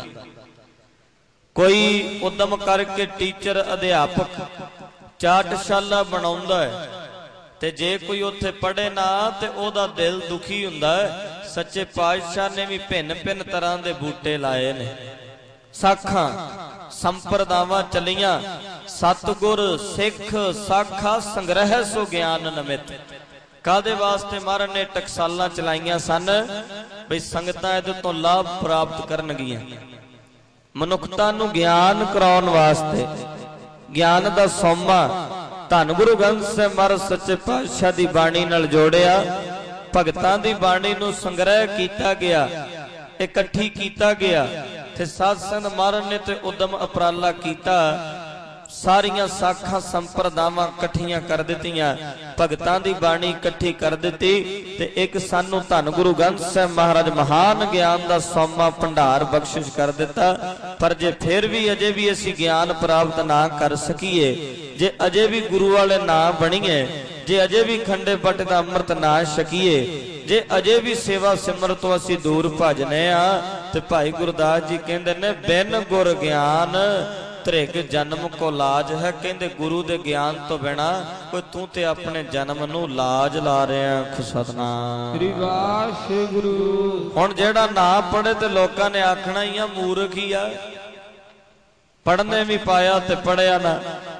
ਕੋਈ ਉਦਮ ਕਰਕੇ ਟੀਚਰ ਅਧਿਆਪਕ ਚਾਟਸ਼ਾਲਾ ਬਣਾਉਂਦਾ ਹੈ, ਤੇ ਜੇ ਕੋਈ ਉੱਥੇ ਪੜ੍ਹੇ ਨਾ ਤੇ ਉਹਦਾ ਦਿਲ ਦੁਖੀ ਹੁੰਦਾ ਹੈ। ਸੱਚੇ ਪਾਤਸ਼ਾਹ ਨੇ ਵੀ ਭਿੰਨ ਭਿੰਨ ਤਰ੍ਹਾਂ ਦੇ ਬੂਟੇ ਲਾਏ ਨੇ, ਸਾਖਾਂ ਸੰਪਰਦਾਵਾਂ ਚਲੀਆਂ, ਸਤਿਗੁਰ ਸਿੱਖ ਸਾਖਾ ਸੰਗ੍ਰਹਿ ਸੋ ਗਿਆਨ ਨਿਮਿਤ। ਕਾਹਦੇ ਵਾਸਤੇ ਮਹਾਰਾਜ ਨੇ ਟਕਸਾਲਾਂ ਚਲਾਈਆਂ ਸਨ? ਬਈ ਸੰਗਤਾਂ ਇਹਦੇ ਤੋਂ ਲਾਭ ਪ੍ਰਾਪਤ ਕਰਨਗੀਆਂ, ਮਨੁੱਖਤਾ ਨੂੰ ਗਿਆਨ ਕਰਾਉਣ ਵਾਸਤੇ। ਗਿਆਨ ਦਾ ਸੋਮਾ ਧੰਨ ਗੁਰੂ ਗ੍ਰੰਥ ਸਾਹਿਬ ਮਹਾਰਾਜ ਸੱਚੇ ਪਾਤਸ਼ਾਹ ਦੀ ਬਾਣੀ ਨਾਲ ਜੋੜਿਆ, ਭਗਤਾਂ ਦੀ ਬਾਣੀ ਨੂੰ ਸੰਗ੍ਰਹਿ ਕੀਤਾ ਗਿਆ, ਇਕੱਠੀ ਕੀਤਾ ਗਿਆ। ਤੇ ਸਾਧ ਸੰਗਤ ਮਹਾਰਾਜ ਨੇ ਤੇ ਉਦਮ ਉਪਰਾਲਾ ਕੀਤਾ, ਸਾਰੀਆਂ ਸਾਖਾਂ ਸੰਪਰਦਾਵਾਂ ਇਕੱਠੀਆਂ ਕਰ ਦਿੱਤੀਆਂ, ਭਗਤਾਂ ਦੀ ਬਾਣੀ ਇਕੱਠੀ ਕਰ ਦਿੱਤੀ, ਤੇ ਇੱਕ ਸਾਨੂੰ ਧੰਨ ਗੁਰੂ ਗ੍ਰੰਥ ਸਾਹਿਬ ਮਹਾਰਾਜ ਮਹਾਨ ਗਿਆਨ ਦਾ ਸੋਮਾ ਭੰਡਾਰ ਬਖਸ਼ਿਸ਼ ਕਰ ਦਿੱਤਾ। ਪਰ ਜੇ ਫਿਰ ਵੀ ਅਜੇ ਵੀ ਅਸੀਂ ਗਿਆਨ ਪ੍ਰਾਪਤ ਨਾ ਕਰ ਸਕੀਏ, ਜੇ ਅਜੇ ਵੀ ਗੁਰੂ ਵਾਲੇ ਨਾ ਬਣੀਏ, ਜੇ ਅਜੇ ਵੀ ਖੰਡੇ ਬੱਟ ਦਾ ਅੰਮ੍ਰਿਤ ਨਾ ਛਕੀਏ, ਜੇ ਅਜੇ ਵੀ ਸੇਵਾ ਸਿਮਰਤ ਤੋਂ ਅਸੀਂ ਦੂਰ ਭਜਨੇ ਆ, ਤੇ ਭਾਈ ਗੁਰਦਾਸ ਜੀ ਕਹਿੰਦੇ ਨੇ ਬਿਨ ਗੁਰ ਗਿਆਨ ਤ੍ਰਿਗ ਜਨਮ ਕੋ ਲਾਜ ਹੈ। ਕਹਿੰਦੇ ਗੁਰੂ ਦੇ ਗਿਆਨ ਤੋਂ ਬਿਨਾ ਕੋਈ ਤੂੰ ਤੇ ਆਪਣੇ ਜਨਮ ਨੂੰ ਲਾਜ ਲਾ ਰਿਹਾ। ਸਤਿਨਾਮ ਸ੍ਰੀ ਵਾਹਿਗੁਰੂ। ਹੁਣ ਜਿਹੜਾ ਨਾ ਪੜ੍ਹੇ ਤੇ ਲੋਕਾਂ ਨੇ ਆਖਣਾ ਹੀ ਆ ਮੂਰਖ ਹੀ ਆ, ਪੜ੍ਹਨੇ ਵੀ ਪਾਇਆ ਤੇ ਪੜ੍ਹਿਆ ਨਾ।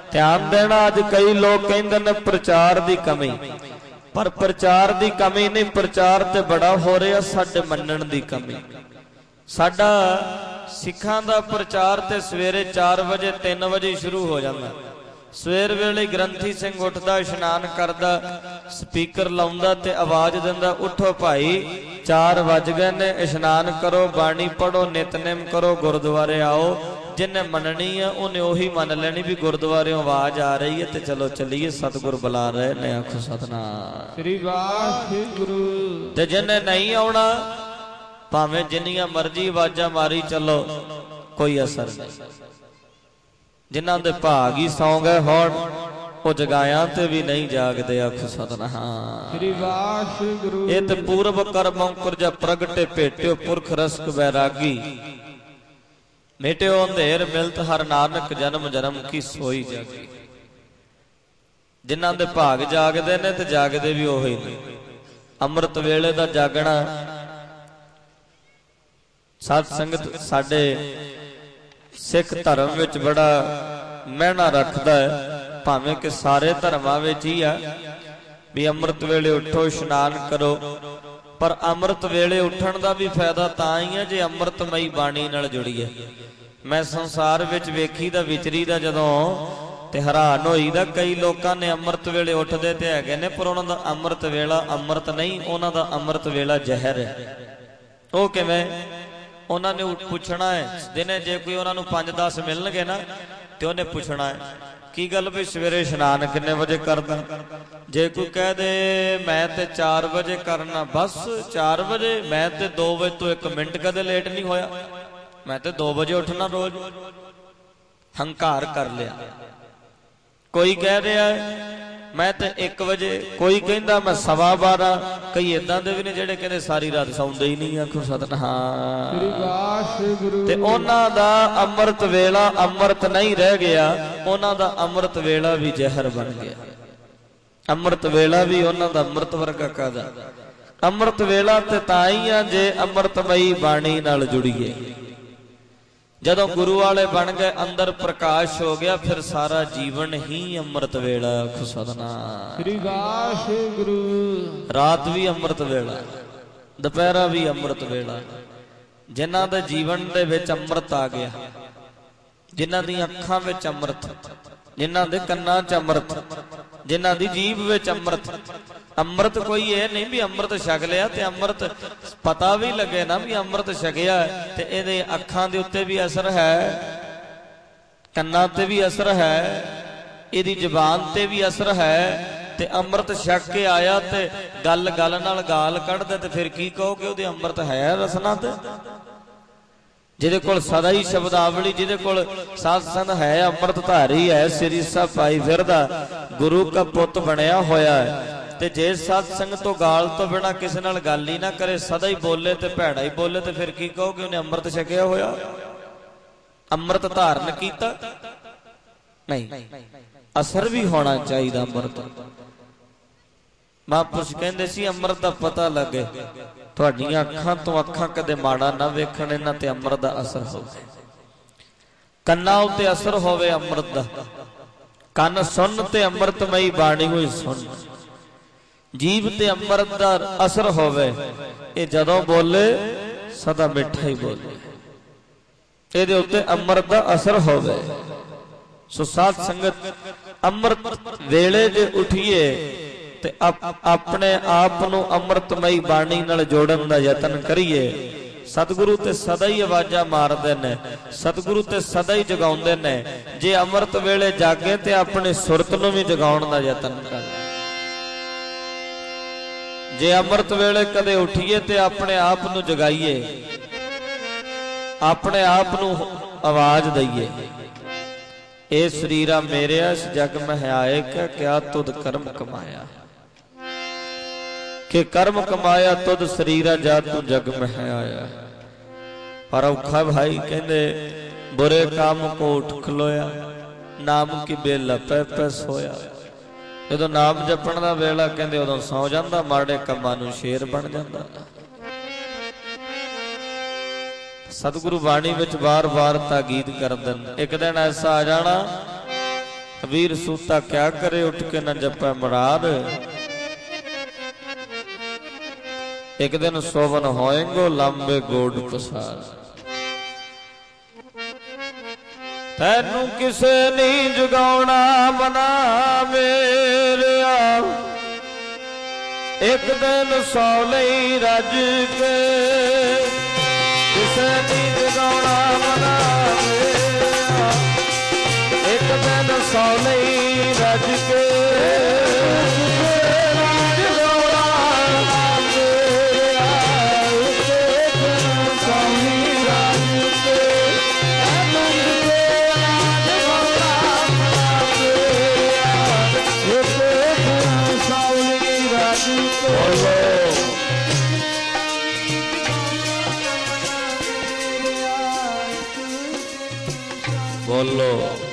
ਧਿਆਨ ਦੇਣਾ। ਅੱਜ ਕਈ ਲੋਕ ਕਹਿੰਦੇ ਨੇ ਪ੍ਰਚਾਰ ਦੀ ਕਮੀ, ਪਰ ਪ੍ਰਚਾਰ ਦੀ ਕਮੀ ਨਹੀਂ, ਪ੍ਰਚਾਰ ਤੇ ਬੜਾ ਹੋ ਰਿਹਾ, ਸਾਡੇ ਮੰਨਣ ਦੀ ਕਮੀ। ਸਾਡਾ ਸਿੱਖਾਂ ਦਾ ਪ੍ਰਚਾਰ ਤੇ ਸਵੇਰੇ 4 ਵਜੇ 3 ਵਜੇ ਸ਼ੁਰੂ ਹੋ ਜਾਂਦਾ। ਸਵੇਰ ਵੇਲੇ ਗ੍ਰੰਥੀ ਸਿੰਘ ਉੱਠਦਾ, ਇਸ਼ਨਾਨ ਕਰਦਾ, ਸਪੀਕਰ ਲਾਉਂਦਾ ਤੇ ਆਵਾਜ਼ ਦਿੰਦਾ, ਉੱਠੋ ਭਾਈ 4 ਵੱਜ ਗਏ ਨੇ, ਇਸ਼ਨਾਨ ਕਰੋ, ਬਾਣੀ ਪੜੋ, ਨਿਤਨੇਮ ਕਰੋ, ਗੁਰਦੁਆਰੇ ਆਓ। ਜਿਹਨੇ ਮੰਨਣੀ ਆ ਉਹਨੇ ਉਹੀ ਮੰਨ ਲੈਣੀ ਵੀ ਗੁਰਦੁਆਰਿਓਂ ਆਵਾਜ਼ ਆ ਰਹੀ ਹੈ ਤੇ ਚਲੋ ਚੱਲੀਏ, ਸਤਿਗੁਰ ਬੁਲਾ ਰਹੇ ਨੇ, ਆਖੋ ਸਤਿਨਾਮ ਸ੍ਰੀ ਵਾਹਿਗੁਰੂ। ਤੇ ਜਿਹਨੇ ਨਹੀਂ ਆਉਣਾ ਭਾਵੇਂ ਜਿੰਨੀਆਂ ਮਰਜ਼ੀ ਆਵਾਜ਼ਾਂ ਮਾਰੀ ਚੱਲੋ, ਕੋਈ ਅਸਰ ਨਹੀਂ। ਜਿਨ੍ਹਾਂ ਦੇ ਭਾਗ ਹੀ ਸੌਂ ਗਏ ਹੋਣ ਉਹ ਜਗਾਇਆਂ ਤੇ ਵੀ ਨਹੀਂ ਜਾਗਦੇ, ਆਖੋ ਸਤਿਨਾਮ ਸ੍ਰੀ ਵਾਹਿਗੁਰੂ। ਇਹ ਤੇ ਪੂਰਬ ਕਰਮ ਅੰਕੁਰ ਜਾ ਪ੍ਰਗਟੇ ਭੇਟਿਓ ਪੁਰਖ ਰਸਕ ਵੈਰਾਗੀ, ਮੇਟਿਓ ਅੰਧੇਰ ਮਿਲਤ ਹਰ ਨਾਨਕ ਜਨਮ ਜਨਮ ਕੀ ਸੋਈ ਜਾਗੀ। ਜਿਨ੍ਹਾਂ ਦੇ ਭਾਗ ਜਾਗਦੇ ਨੇ ਤੇ ਜਾਗਦੇ ਵੀ ਉਹੀ ਨੇ। ਅੰਮ੍ਰਿਤ ਵੇਲੇ ਦਾ ਜਾਗਣਾ ਸਾਧ ਸੰਗਤ ਸਾਡੇ ਸਿੱਖ ਧਰਮ ਵਿੱਚ ਬੜਾ ਮਹਿਣਾ ਰੱਖਦਾ ਹੈ, ਭਾਵੇਂ ਕਿ ਸਾਰੇ ਧਰਮਾਂ ਵਿੱਚ ਹੀ ਆ ਵੀ ਅੰਮ੍ਰਿਤ ਵੇਲੇ ਉੱਠੋ, ਇਸ਼ਨਾਨ ਕਰੋ। ਪਰ ਅੰਮ੍ਰਿਤ ਵੇਲੇ ਉੱਠਣ ਦਾ ਵੀ ਫਾਇਦਾ ਤਾਂ ਹੀ ਹੈ ਜੇ ਅੰਮ੍ਰਿਤਮਈ ਬਾਣੀ ਨਾਲ ਜੁੜੀਏ। ਮੈਂ ਸੰਸਾਰ ਵਿੱਚ ਵੇਖੀ ਦਾ, ਵਿਚਰੀ ਦਾ ਜਦੋਂ, ਤੇ ਹੈਰਾਨ ਹੋਈਦਾ। ਕਈ ਲੋਕਾਂ ਨੇ ਅੰਮ੍ਰਿਤ ਵੇਲੇ ਉੱਠਦੇ ਤੇ ਹੈਗੇ ਨੇ, ਪਰ ਉਹਨਾਂ ਦਾ ਅੰਮ੍ਰਿਤ ਵੇਲਾ ਅੰਮ੍ਰਿਤ ਨਹੀਂ, ਉਹਨਾਂ ਦਾ ਅੰਮ੍ਰਿਤ ਵੇਲਾ ਜ਼ਹਿਰ ਹੈ। ਉਹ ਕਿਵੇਂ? ਉਹਨਾਂ ਨੇ ਪੁੱਛਣਾ ਹੈ ਦਿਨੇ, ਜੇ ਕੋਈ ਉਹਨਾਂ ਨੂੰ 5-10 ਮਿਲਣਗੇ ਨਾ ਤੇ ਉਹਨੇ ਪੁੱਛਣਾ ਹੈ ਕੀ ਗੱਲ ਵੀ ਸਵੇਰੇ ਇਸ਼ਨਾਨ ਕਿੰਨੇ ਵਜੇ ਕਰਦਾ? ਜੇ ਕੋਈ ਕਹਿ ਦੇ ਮੈਂ ਤੇ 4 ਵਜੇ ਕਰਨਾ, ਬਸ 4 ਵਜੇ, ਮੈਂ ਤੇ 2 ਵਜੇ ਤੋਂ 1 ਮਿੰਟ ਕਦੇ ਲੇਟ ਨਹੀਂ ਹੋਇਆ, ਮੈਂ ਤੇ 2 ਵਜੇ ਉੱਠਣਾ ਰੋਜ਼। ਹੰਕਾਰ ਕਰ ਲਿਆ। ਕੋਈ ਕਹਿ ਰਿਹਾ ਮੈਂ ਤੇ 1 ਵਜੇ, ਕੋਈ ਕਹਿੰਦਾ ਮੈਂ 12:15। ਕਈ ਏਦਾਂ ਦੇ ਵੀ ਨੇ ਜਿਹੜੇ ਕਹਿੰਦੇ ਸਾਰੀ ਰਾਤ ਸੌਂਦੇ ਹੀ ਨਹੀਂ, ਆਖੋ ਸਤਿਨਾਮ ਸ੍ਰੀ ਵਾਹਿਗੁਰੂ। ਤੇ ਉਹਨਾਂ ਦਾ ਅੰਮ੍ਰਿਤ ਵੇਲਾ ਅੰਮ੍ਰਿਤ ਨਹੀਂ ਰਹਿ ਗਿਆ, ਉਹਨਾਂ ਦਾ ਅੰਮ੍ਰਿਤ ਵੇਲਾ ਵੀ ਜ਼ਹਿਰ ਬਣ ਗਿਆ। ਅੰਮ੍ਰਿਤ ਵੇਲਾ ਵੀ ਉਹਨਾਂ ਦਾ ਅੰਮ੍ਰਿਤ ਵਰਗਾ ਕਾਹਦਾ? ਅੰਮ੍ਰਿਤ ਵੇਲਾ ਤੇ ਤਾਂ ਹੀ ਆ ਜੇ ਅੰਮ੍ਰਿਤਮਈ ਬਾਣੀ ਨਾਲ ਜੁੜੀਏ। ਜਦੋਂ ਗੁਰੂ ਵਾਲੇ ਬਣ ਗਏ, ਅੰਦਰ ਪ੍ਰਕਾਸ਼ ਹੋ ਗਿਆ, ਫਿਰ ਸਾਰਾ ਜੀਵਨ ਹੀ ਅੰਮ੍ਰਿਤ ਵੇਲਾ, ਆਖੋ ਸਤਿਨਾਮ ਸ੍ਰੀ ਵਾਹਿਗੁਰੂ। ਰਾਤ ਵੀ ਅੰਮ੍ਰਿਤ ਵੇਲਾ, ਦੁਪਹਿਰਾ ਵੀ ਅੰਮ੍ਰਿਤ ਵੇਲਾ। ਜਿਨ੍ਹਾਂ ਦੇ ਜੀਵਨ ਦੇ ਵਿੱਚ ਅੰਮ੍ਰਿਤ ਆ ਗਿਆ, ਜਿਨ੍ਹਾਂ ਦੀਆਂ ਅੱਖਾਂ ਵਿੱਚ ਅੰਮ੍ਰਿਤ, ਜਿਨ੍ਹਾਂ ਦੇ ਕੰਨਾਂ 'ਚ ਅੰਮ੍ਰਿਤ, ਜਿਨ੍ਹਾਂ ਦੀ ਜੀਭ ਵਿੱਚ ਅੰਮ੍ਰਿਤ। ਅੰਮ੍ਰਿਤ ਕੋਈ ਇਹ ਨਹੀਂ ਵੀ ਅੰਮ੍ਰਿਤ ਛਕ ਲਿਆ ਤੇ ਅੰਮ੍ਰਿਤ ਪਤਾ ਵੀ ਲੱਗੇ ਨਾ ਵੀ ਅੰਮ੍ਰਿਤ ਛਕਿਆ ਤੇ ਇਹਦੇ ਅੱਖਾਂ ਦੇ ਉੱਤੇ ਵੀ ਅਸਰ ਹੈ, ਕੰਨਾਂ ਤੇ ਵੀ ਅਸਰ ਹੈ, ਇਹਦੀ ਜ਼ੁਬਾਨ ਤੇ ਵੀ ਅਸਰ ਹੈ। ਤੇ ਅੰਮ੍ਰਿਤ ਛਕ ਕੇ ਆਇਆ ਤੇ ਗੱਲ ਗੱਲ ਨਾਲ ਗਾਲ ਕੱਢਦੇ ਤੇ ਫਿਰ ਕੀ ਕਹੋਗੇ? ਉਹਦੇ ਅੰਮ੍ਰਿਤ ਹੈ ਰਸਨਾ ਤੇ। ਜਿਹਦੇ ਕੋਲ ਸਦਾ ਹੀ ਸ਼ਬਦਾਵਲੀ, ਜਿਹਦੇ ਕੋਲ ਸਾਧ ਸੰਗ ਹੈ, ਅੰਮ੍ਰਿਤ ਧਾਰੀ ਹੈ, ਸ੍ਰੀ ਸਾਹਿਬ ਪਾਈ ਫਿਰਦਾ, ਗੁਰੂ ਕਾ ਪੁੱਤ ਬਣਿਆ ਹੋਇਆ ਹੈ। ਤੇ ਜੇ ਸਤ ਸੰਗਤ ਤੋਂ ਗਾਲ ਤੋਂ ਬਿਨਾ ਕਿਸੇ ਨਾਲ ਗੱਲ ਹੀ ਨਾ ਕਰੇ, ਸਦਾ ਹੀ ਬੋਲੇ ਤੇ ਭੈੜਾ ਹੀ ਬੋਲੇ, ਤੇ ਫਿਰ ਕੀ ਕਹੋਗੇ? ਉਹਨੇ ਅੰਮ੍ਰਿਤ ਛਕਿਆ ਹੋਇਆ, ਅੰਮ੍ਰਿਤ ਧਾਰਨ ਕੀਤਾ ਨਹੀਂ। ਅਸਰ ਵੀ ਹੋਣਾ ਚਾਹੀਦਾ ਅੰਮ੍ਰਿਤ। ਮਹਾਂਪੁਰਸ਼ ਕਹਿੰਦੇ ਸੀ ਅੰਮ੍ਰਿਤ ਦਾ ਪਤਾ ਲੱਗੇ, ਤੁਹਾਡੀਆਂ ਅੱਖਾਂ ਤੋਂ ਅੱਖਾਂ ਕਦੇ ਮਾੜਾ ਨਾ ਵੇਖਣ, ਇਹਨਾਂ ਤੇ ਅੰਮ੍ਰਿਤ ਦਾ ਅਸਰ ਹੋਵੇ। ਕੰਨਾਂ ਉੱਤੇ ਅਸਰ ਹੋਵੇ ਅੰਮ੍ਰਿਤ ਦਾ, ਕੰਨ ਸੁਣ ਤੇ ਅੰਮ੍ਰਿਤਮਈ ਬਾਣੀ ਹੋਈ ਸੁਣ। ਜੀਭ ਤੇ ਅੰਮ੍ਰਿਤ ਦਾ ਅਸਰ ਹੋਵੇ, ਇਹ ਜਦੋਂ ਬੋਲੇ ਸਦਾ ਮਿੱਠਾ ਹੀ ਬੋਲੇ, ਇਹਦੇ ਉੱਤੇ ਅੰਮ੍ਰਿਤ ਦਾ ਅਸਰ ਹੋਵੇ। ਸੋ ਸਾਧ ਸੰਗਤ ਅੰਮ੍ਰਿਤ ਵੇਲੇ ਜੇ ਉਠੀਏ ਤੇ ਆਪਣੇ ਆਪ ਨੂੰ ਅੰਮ੍ਰਿਤਮਈ ਬਾਣੀ ਨਾਲ ਜੋੜਨ ਦਾ ਯਤਨ ਕਰੀਏ। ਸਤਿਗੁਰੂ ਤੇ ਸਦਾ ਹੀ ਆਵਾਜ਼ਾਂ ਮਾਰਦੇ ਨੇ, ਸਤਿਗੁਰੂ ਤੇ ਸਦਾ ਹੀ ਜਗਾਉਂਦੇ ਨੇ। ਜੇ ਅੰਮ੍ਰਿਤ ਵੇਲੇ ਜਾਗੇ ਤੇ ਆਪਣੇ ਸੁਰਤ ਨੂੰ ਵੀ ਜਗਾਉਣ ਦਾ ਯਤਨ ਕਰੀਏ। ਜੇ ਅੰਮ੍ਰਿਤ ਵੇਲੇ ਕਦੇ ਉਠੀਏ ਤੇ ਆਪਣੇ ਆਪ ਨੂੰ ਜਗਾਈਏ, ਆਪਣੇ ਆਪ ਨੂੰ ਆਵਾਜ਼ ਦਈਏ, ਇਹ ਸਰੀਰਾ ਮੇਰਿਆ ਇਸ ਜਗ ਮਹਿ ਆਏ, ਕਿਆ ਤੁਧ ਕਰਮ ਕਮਾਇਆ, ਕਿ ਕਰਮ ਕਮਾਇਆ ਤੁਧ ਸਰੀਰਾ ਜਾ ਤੂੰ ਜਗ ਮਹਿ ਆਇਆ। ਪਰ ਔਖਾ ਭਾਈ, ਕਹਿੰਦੇ ਬੁਰੇ ਕੰਮ ਕੋ ਉਠ ਖਲੋਇਆ, ਨਾਮ ਕੀ ਬੇਲਾ ਪੈ ਪੈ ਸੋਇਆ। ਜਦੋਂ ਨਾਮ ਜਪਣ ਦਾ ਵੇਲਾ ਕਹਿੰਦੇ ਉਦੋਂ ਸੌ ਜਾਂਦਾ, ਮਾੜੇ ਕੰਮਾਂ ਨੂੰ ਸ਼ੇਰ ਬਣ ਜਾਂਦਾ। ਸਤਿਗੁਰੂ ਬਾਣੀ ਵਿੱਚ ਵਾਰ-ਵਾਰ ਤਾਕੀਦ ਕਰਦੇ ਨੇ। ਇੱਕ ਦਿਨ ਐਸਾ ਆ ਜਾਣਾ वीर सूता क्या करे उठ के न जपै मुराद। एक दिन सोवन होएंगो लांबे गोड पसार। तैनू किसे नहीं जगाउणा मना मेरिया, एक दिन सौ लई रज के। किसे नहीं जगाउणा मना मेरिया, एक दिन सौ लई रज के। बोलो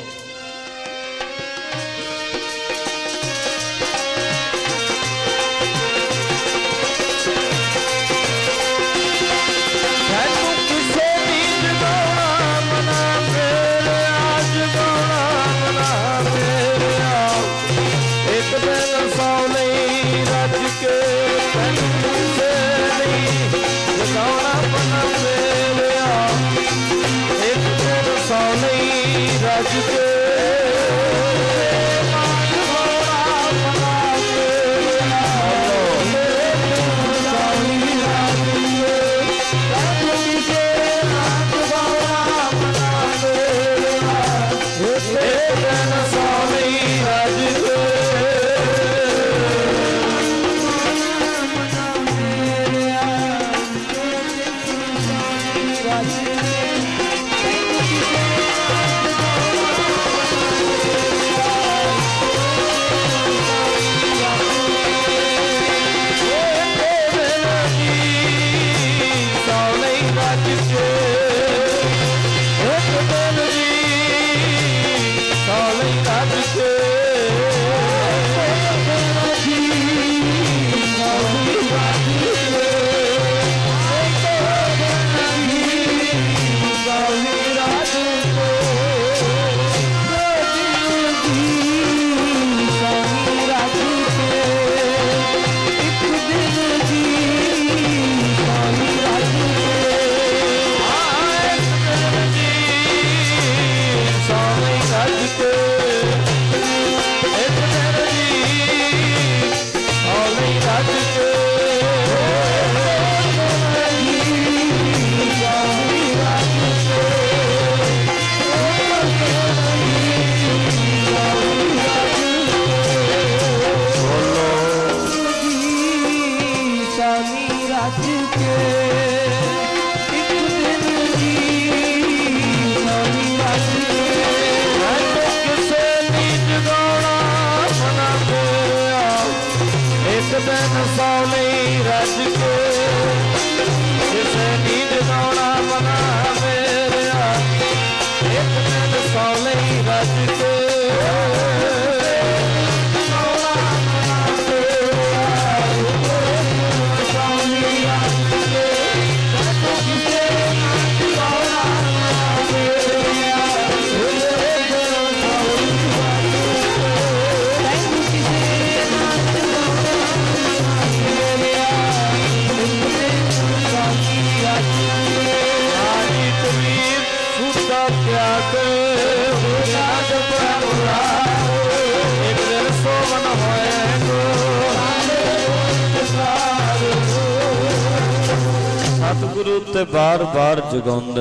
सतगुरु ते बार बार जगाउंदे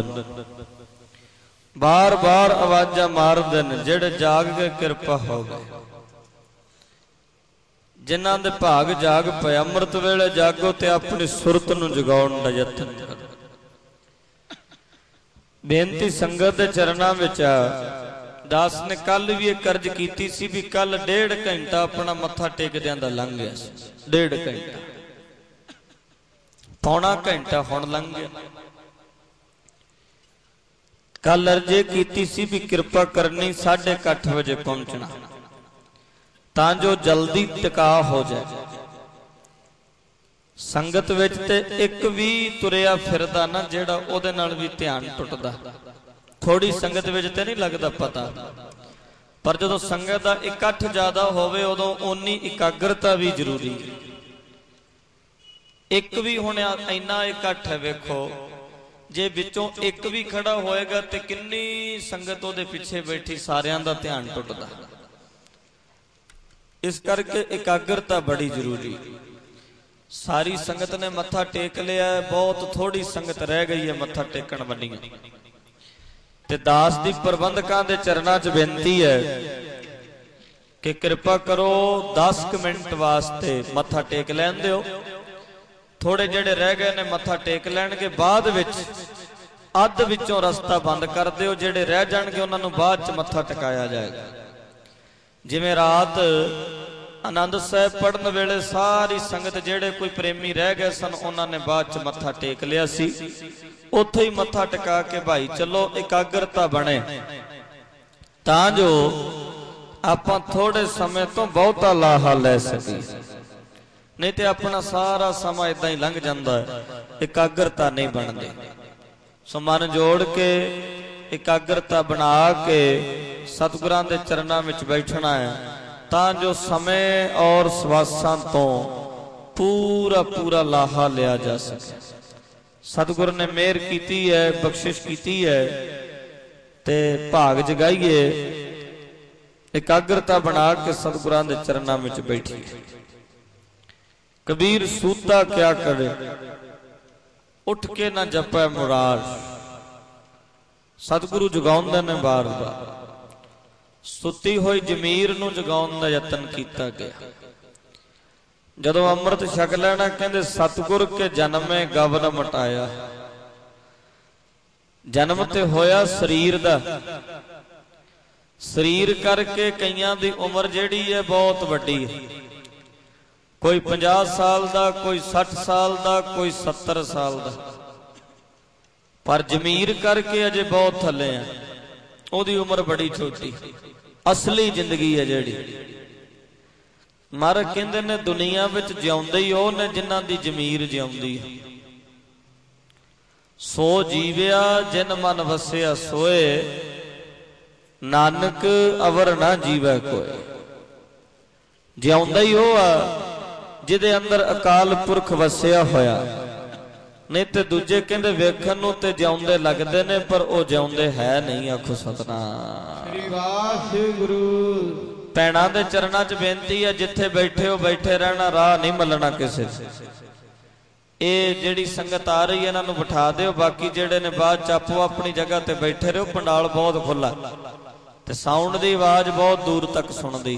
बार बार आवाज़ां मारदे ने जेड़े जाग के किरपा हो गए जिन्हां दे भाग जाग पे अमृत वेले जागो ते अपनी सुरत नूं जगाउण दा यतन करो। बेनती संगत दे चरणां विच दास ने कल भी एक अर्ज कीती सी भी कल 1.5 घंटा अपना मत्था टेकदियां दा लंघ गया, 1.5 घंटा पौना घंटा हुण लंघ गया। कल अर्जे कीती सी भी किरपा करनी 8:30 बजे पहुंचना तां जो जल्दी टिका हो जाए। संगत विच ते एक भी तुरिया फिरदा ना जेड़ा ओदे नाल भी ध्यान टुटदा। थोड़ी संगत विच ते नहीं लगदा पता पर जदों संगत का इकट्ठ ज़्यादा होवे उदों उन्नी इकाग्रता भी जरूरी है। एक भी हुण इन्ना इकट्ठ है, वेखो जे विचों एक भी खड़ा होएगा तो किन्नी संगत उहदे पिछे बैठी सारियां दा ध्यान टुटदा। इस करके इकाग्रता बड़ी जरूरी। सारी संगत ने मत्था टेक लिया है, बहुत थोड़ी संगत रह गई है मत्था टेकण वाली। ते दास दी प्रबंधकां दे चरनां च बेनती है कि कृपा करो 10 मिनट वास्ते मत्था टेक लैण दिओ। थोड़े जेड़े रह गए ने मत्था टेक लैणगे, बाद विच अध विचों रस्ता बंद कर दिओ। जेड़े रह जाणगे उन्हां नूं बाद च मत्था टिकाया जाएगा। जिवें रात आनंद साहिब पढ़न वेले सारी संगत जेड़े कोई प्रेमी रह गए सन उन्हां ने बाद च मत्था टेक लिया सी, उत्थे ही मत्था टिका के भाई चलो इकाग्रता बने, तां जो आपां थोड़े समय तो बहुता लाहा लै सकी। नहीं तो अपना सारा समा इदां ही लंघ जांदा है, इकाग्रता नहीं बनती। सो मन जोड़ के इकाग्रता बना के सतगुरां दे चरनां विच बैठना है, तां जो समय और सवासां तो पूरा पूरा लाहा लिया जा सके। सतगुर ने मेहर कीती है, बख्शिश कीती है, ते भाग जगाइए, इकाग्रता बना के सतगुरां दे चरनां विच बैठिए। कबीर सूता क्या करे, उठ के ना जपै मुरार। सतगुरु जगाउंदे ने बार बार, सुती हुई जमीर नूं जगाउण दा यतन कीता गया। जदों अमृत छक लेना कहंदे सतगुर के जन्मे गवन मटाया। जन्म ते होया शरीर दा, शरीर करके कईयां दी उम्र जिहड़ी है बहुत वड्डी है। कोई 50 साल का, कोई 60 साल का, कोई 70 साल का, पर जमीर करके अजे बहुत थले है, ओदी उम्र बड़ी छोटी। असली जिंदगी है जिहड़ी महाराज कहंदे ने दुनिया विच जिउंदे ही ओह ने जिन्हां दी जमीर जिउंदी है। सो जीविया जिन मन वसिया सोए, नानक अवर ना जीवै कोई। जिउंदा ही ओह आ जिदे अंदर अकाल पुरख वसिया होया। नहीं तो दूजे कहंदे वेखण नूं ते जिउंदे लगदे ने पर वो जिउंदे है नहीं। आखो सतनाम श्री वाहिगुरू। भैणां दे चरनां च बेनती है, जिथे बैठे हो बैठे रहना, राह नहीं मलना किसे। ये जिहड़ी संगत आ रही है इन्हां नूं बिठा दिओ, बाकी जिहड़े ने बाद च आपो अपनी जगह ते बैठे रहो। पंडाल बहुत खुला ते साउंड दी आवाज बहुत दूर तक सुणदी।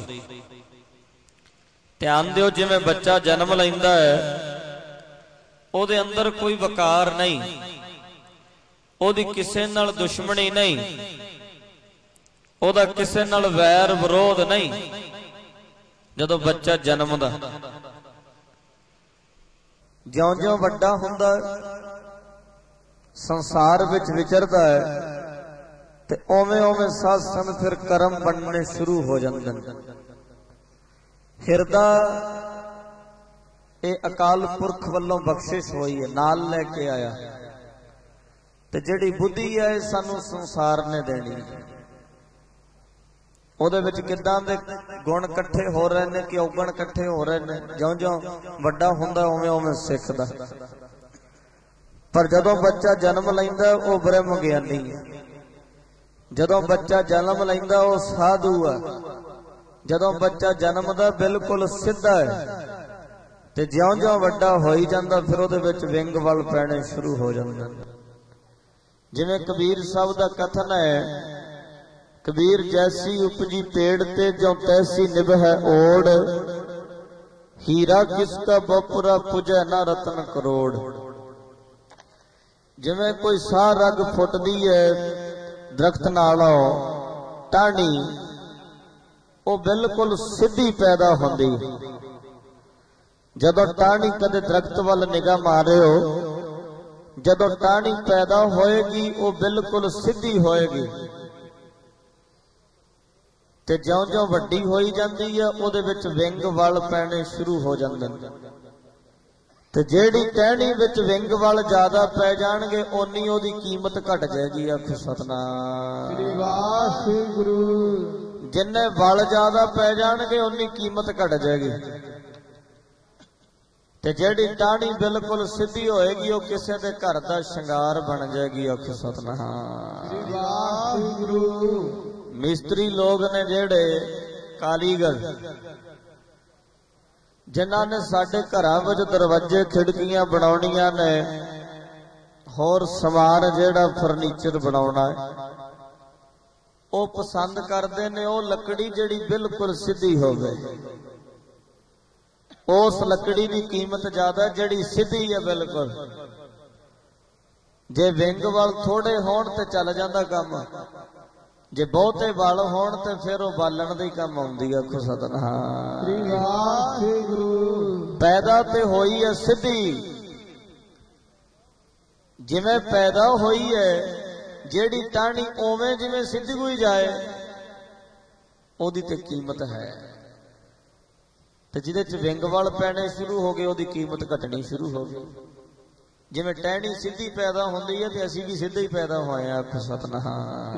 ध्यान दिओ, जिवें बच्चा जन्म लैंदा है ओदे अंदर कोई वकार नहीं, ओदी किसे नाल दुश्मनी नहीं, ओदा किसे नाल वैर विरोध नहीं। जदों बच्चा जन्मदा, ज्यों-ज्यों वड्डा हुंदा संसार विच विचरदा है ते ओवें-ओवें साध संगत फिर कर्म बनने शुरू हो जांदे ने। हिरदा ये अकाल पुरख वालों बख्शिश हुई है, नाल लेके आया। ते जिहड़ी बुद्धि है सानू संसार ने देनी। ਉਹਦੇ ਵਿੱਚ ਕਿੱਦਾਂ ਦੇ ਗੁਣ ਇਕੱਠੇ ਹੋ ਰਹੇ ਨੇ ਕਿ ਔਗਣ ਇਕੱਠੇ ਹੋ ਰਹੇ ਨੇ। ਜਿਉਂ-ਜਿਉਂ ਵੱਡਾ ਹੁੰਦਾ ਉਵੇਂ-ਉਵੇਂ ਸਿੱਖਦਾ। ਪਰ ਜਦੋਂ ਬੱਚਾ ਜਨਮ ਲੈਂਦਾ ਉਹ ਬ੍ਰਹਮ ਗਿਆਨੀ ਹੈ। ਜਦੋਂ ਬੱਚਾ ਜਨਮ ਲੈਂਦਾ ਉਹ ਸਾਧੂ ਹੈ। ਜਦੋਂ ਬੱਚਾ ਜਨਮਦਾ ਬਿਲਕੁਲ ਸਿੱਧਾ ਹੈ ਤੇ ਜਿਉਂ-ਜਿਉਂ ਵੱਡਾ ਹੋਈ ਜਾਂਦਾ ਫਿਰ ਉਹਦੇ ਵਿੱਚ ਵਿੰਗ ਵੱਲ ਪੈਣੇ ਸ਼ੁਰੂ ਹੋ ਜਾਂਦੇ ਨੇ। ਜਿਵੇਂ ਕਬੀਰ ਸਾਹਿਬ ਦਾ ਕਥਨ ਹੈ, कबीर जैसी उपजी पेड़ ते जो तैसी निभै ओड़, हीरा किसका बपुरा पुजै ना रतन करोड़। जिवें कोई साह रग फुटदी है दरख्त नालों टाणी, वो बिल्कुल सीधी पैदा होंदी। जदों टाणी कदे दरख्त वाल निगाह मारिओ, जदों टाणी पैदा होएगी वो बिल्कुल सीधी होएगी। ते ज्यों-ज्यों वड्डी होई जांदी है उहदे विच विंग वल पैणे शुरू हो जांदे ने। ते जेहड़ी टहनी विच विंग वल ज्यादा पै जाणगे ओनी ओदी कीमत घट जाएगी। आखो सतनाम श्री वाहिगुरू। जिन्ने वल ज्यादा पै जाणगे उन्नी कीमत घट जाएगी। ते जिहड़ी टाहनी बिल्कुल सीधी होएगी वो किसी दे घर दा शंगार बन जाएगी। आखो सतनाम। मिस्त्री लोग ने जेड़े कारीगर जिन्हां ने साडे घरां विच दरवाजे खिड़कियां बनाउणियां ने, होर समान जेड़ा फर्नीचर बनाउणा है, वो पसंद करते ने वो लकड़ी जिहड़ी बिल्कुल सीधी होवे। उस लकड़ी की कीमत ज्यादा जिहड़ी सीधी है बिल्कुल। जे विंग वाल थोड़े होण ते चल जांदा काम, जे बहुते वल होण ते फिर वो बालण दी काम आउंदी है। आखो सतनाम। पैदा ते होई है सीधी, जिवें पैदा होई है जेड़ी टाहनी उवें जिवें सीधी हुई जाए ओदी ते कीमत है। ते जिहदे च विंग वाल पैने शुरू हो गए ओदी कीमत घटनी शुरू हो गई। जिवें टहनी सीधी पैदा होंदी है ते असीं भी सीधे ही पैदा होए आ। आखो सतनाम।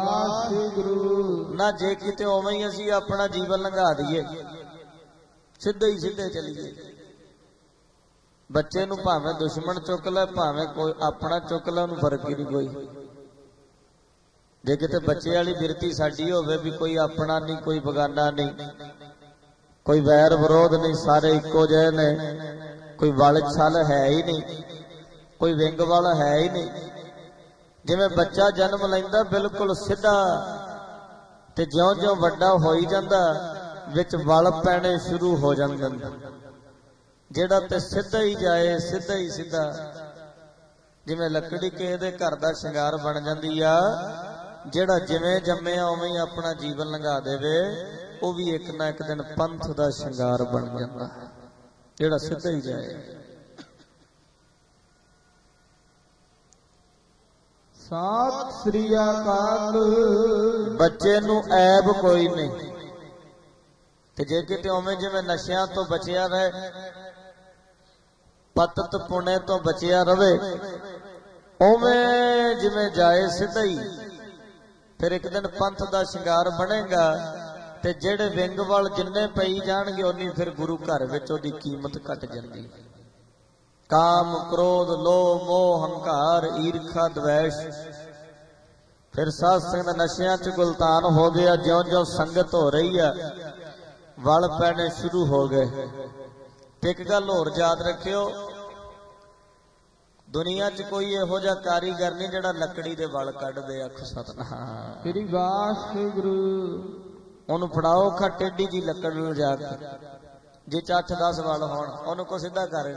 ना जे किते उवें ही असीं अपना जीवन लंघा दईए, सीधे ही सीधे चलीए। बच्चे नूं भावें दुश्मन चुक लै भावें कोई अपना चुक लै, उहनूं फर्क ही नहीं कोई। जे किते बच्चे वाली बिरती साडी होवे भी कोई अपना नहीं कोई बगाना नहीं, कोई वैर विरोध नहीं, सारे इक्को जिहे ने, कोई वल छल है ही नहीं, कोई विंग वाल है ही नहीं। जिवें बच्चा जन्म लैंदा बिल्कुल सीधा, ते ज्यों ज्यों वड्डा होई जांदा विच वल पैणे शुरू हो जांदे ने। जेड़ा ते सीधा ही जाए सीधा ही सीधा, जिवें लकड़ी किसे दे घर दा शंगार बन जांदी आ। जेड़ा जिवें जम्मिया उवें ही अपना जीवन लंघा देवे वो भी एक ना एक दिन पंथ दा शंगार बन जाता है, जेड़ा सीधा ही जाए। सत श्री अकाल। बच्चे नूं ऐब कोई नहीं, ते जे किते उवें जिवें नशियां तो बचिया रहे, पतत पुणे तो बचिया रवे, उवें जिवें जाए सीधा ही, फिर एक दिन पंथ दा शंगार बनेगा। ते जेड़े विंग वाल जिन्ने पई जाणगे उन्नी फिर गुरु घर विच ओदी कीमत घट जांदी। काम क्रोध लोभ मोह हंकार ईर्खा द्वेष, फिर साध संगत नशियां च गुलतान हो गया। ज्यों ज्यों संगत हो रही है वल पैने शुरू हो गए। एक गल होर याद रखियो, दुनिया च कोई इहो जिहा कारीगर नहीं जिहड़ा लकड़ी दे वल कढ दे। आखो सतनाम। श्री वाहिगुरू। ਉਹਨੂੰ ਫੜਾਓ ਖਾ ਟੇਢੀ ਜੀ ਲੱਕੜ ਨੂੰ ਜਾ ਕੇ, ਜੇ 8-10 ਵਲ ਹੋਣ ਉਹਨੂੰ ਕੋ ਸਿੱਧਾ ਕਰ।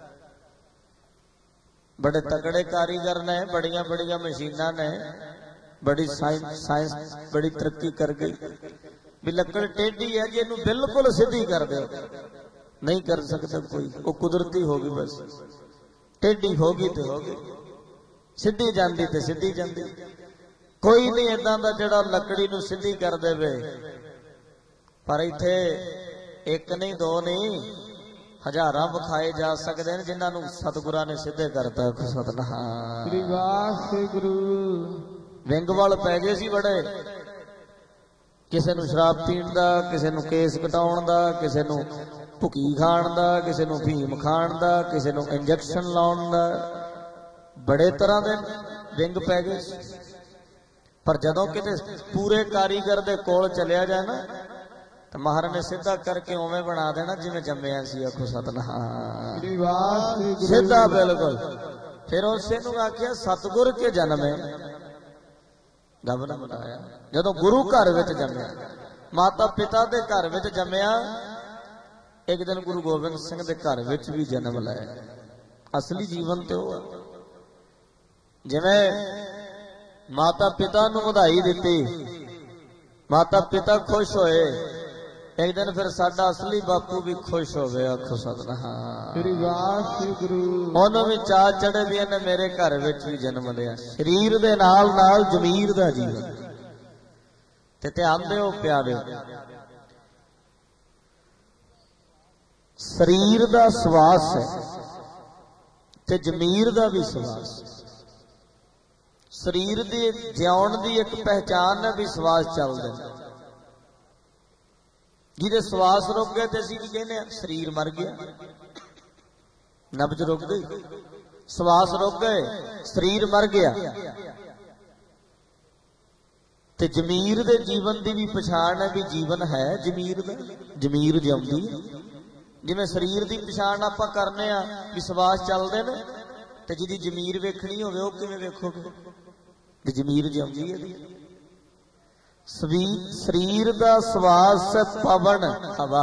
ਬੜੇ ਤਕੜੇ ਕਾਰੀਗਰ ਨੇ, ਬੜੀਆਂ ਬੜੀਆਂ ਮਸ਼ੀਨਾਂ ਨੇ, ਬੜੀ ਸਾਇੰਸ ਬੜੀ ਤਰੱਕੀ ਕਰ ਗਈ ਵੀ ਲੱਕੜ ਟੇਢੀ ਹੈ, ਜੇ ਇਹਨੂੰ ਬਿਲਕੁਲ ਸਿੱਧੀ ਕਰ ਦਿਓ ਨਹੀਂ ਕਰ ਸਕਦਾ ਕੋਈ, ਉਹ ਕੁਦਰਤੀ ਹੋ ਗਈ। ਬਸ ਟੇਢੀ ਹੋ ਗਈ ਤੇ ਹੋ ਗਈ, ਸਿੱਧੀ ਜਾਂਦੀ ਤੇ ਸਿੱਧੀ ਜਾਂਦੀ। कोई नहीं इदां दा जिहड़ा लकड़ी नूं सीधी कर देवे। पर इत्थे एक नहीं दो नहीं हजारां विखाए जा सकदे ने जिन्हां नूं सतगुरां ने सीधे करता। सतनाम। श्री वाहिगुरू। विंग वाल पै गए सी बड़े, किसे नूं शराब पीण दा, किसे नूं केस कटाउण दा, किसे नूं भुकी खाण दा, किसे नूं भीम खाण दा, किसे नूं इंजैक्शन लाउण दा, बड़े तरह दे विंग पै गए। पर जदों किते पूरे कारीगर दे कोल चलिया जाए ना तो महाराज ने सीधा करके उवें बना देना जिवें जम्मिया सी। आखो सतनाम। सीधा बिल्कुल। फिर उसे नूं आखिया सतगुर के जन्म है गब ना बनाया। जदों गुरु घर विच जम्मिया, माता पिता दे घर विच जम्मिया, एक दिन गुरु गोबिंद सिंह दे घर विच भी जन्म लाया। असली जीवन ते वो जिवें माता पिता नूं वधाई दिती, माता पिता खुश होए, एक दिन फिर साडा असली बापू भी खुश होवे। आखो सतनाम। श्री वाहिगुरू। ओनू भी चाह चढ़े भी इन्हें मेरे घर विच भी जन्म लिया। शरीर दे नाल नाल जमीर दा जीवन ते ध्यान दिओ प्यारिओ, शरीर दा सवास है ते जमीर दा भी सवास। शरीर दी जिउण दी एक पहचान है भी सवास चलदे, ਜਿਹਦੇ ਸਵਾਸ ਰੁਕ ਗਏ ਤੇ ਅਸੀਂ ਕੀ ਕਹਿੰਦੇ ਆ? ਸਰੀਰ ਮਰ ਗਿਆ। ਨਬਜ ਰੁਕ ਗਈ, ਸਵਾਸ ਰੁਕ ਗਏ, ਸਰੀਰ ਮਰ ਗਿਆ। ਤੇ ਜ਼ਮੀਰ ਦੇ ਜੀਵਨ ਦੀ ਵੀ ਪਛਾਣ ਹੈ ਵੀ ਜੀਵਨ ਹੈ ਜ਼ਮੀਰ ਦਾ, ਜ਼ਮੀਰ ਜਿਉਂਦੀ ਹੈ। ਜਿਵੇਂ ਸਰੀਰ ਦੀ ਪਛਾਣ ਆਪਾਂ ਕਰਨੇ ਆ ਵੀ ਸਵਾਸ ਚੱਲਦੇ ਨੇ, ਤੇ ਜਿਹਦੀ ਜ਼ਮੀਰ ਵੇਖਣੀ ਹੋਵੇ ਉਹ ਕਿਵੇਂ ਵੇਖੋਗੇ? ਵੀ ਜ਼ਮੀਰ ਜਿਉਂਦੀ ਹੈ। ਸਰੀਰ ਦਾ ਸਵਾਸ ਪਵਨ ਹਵਾ,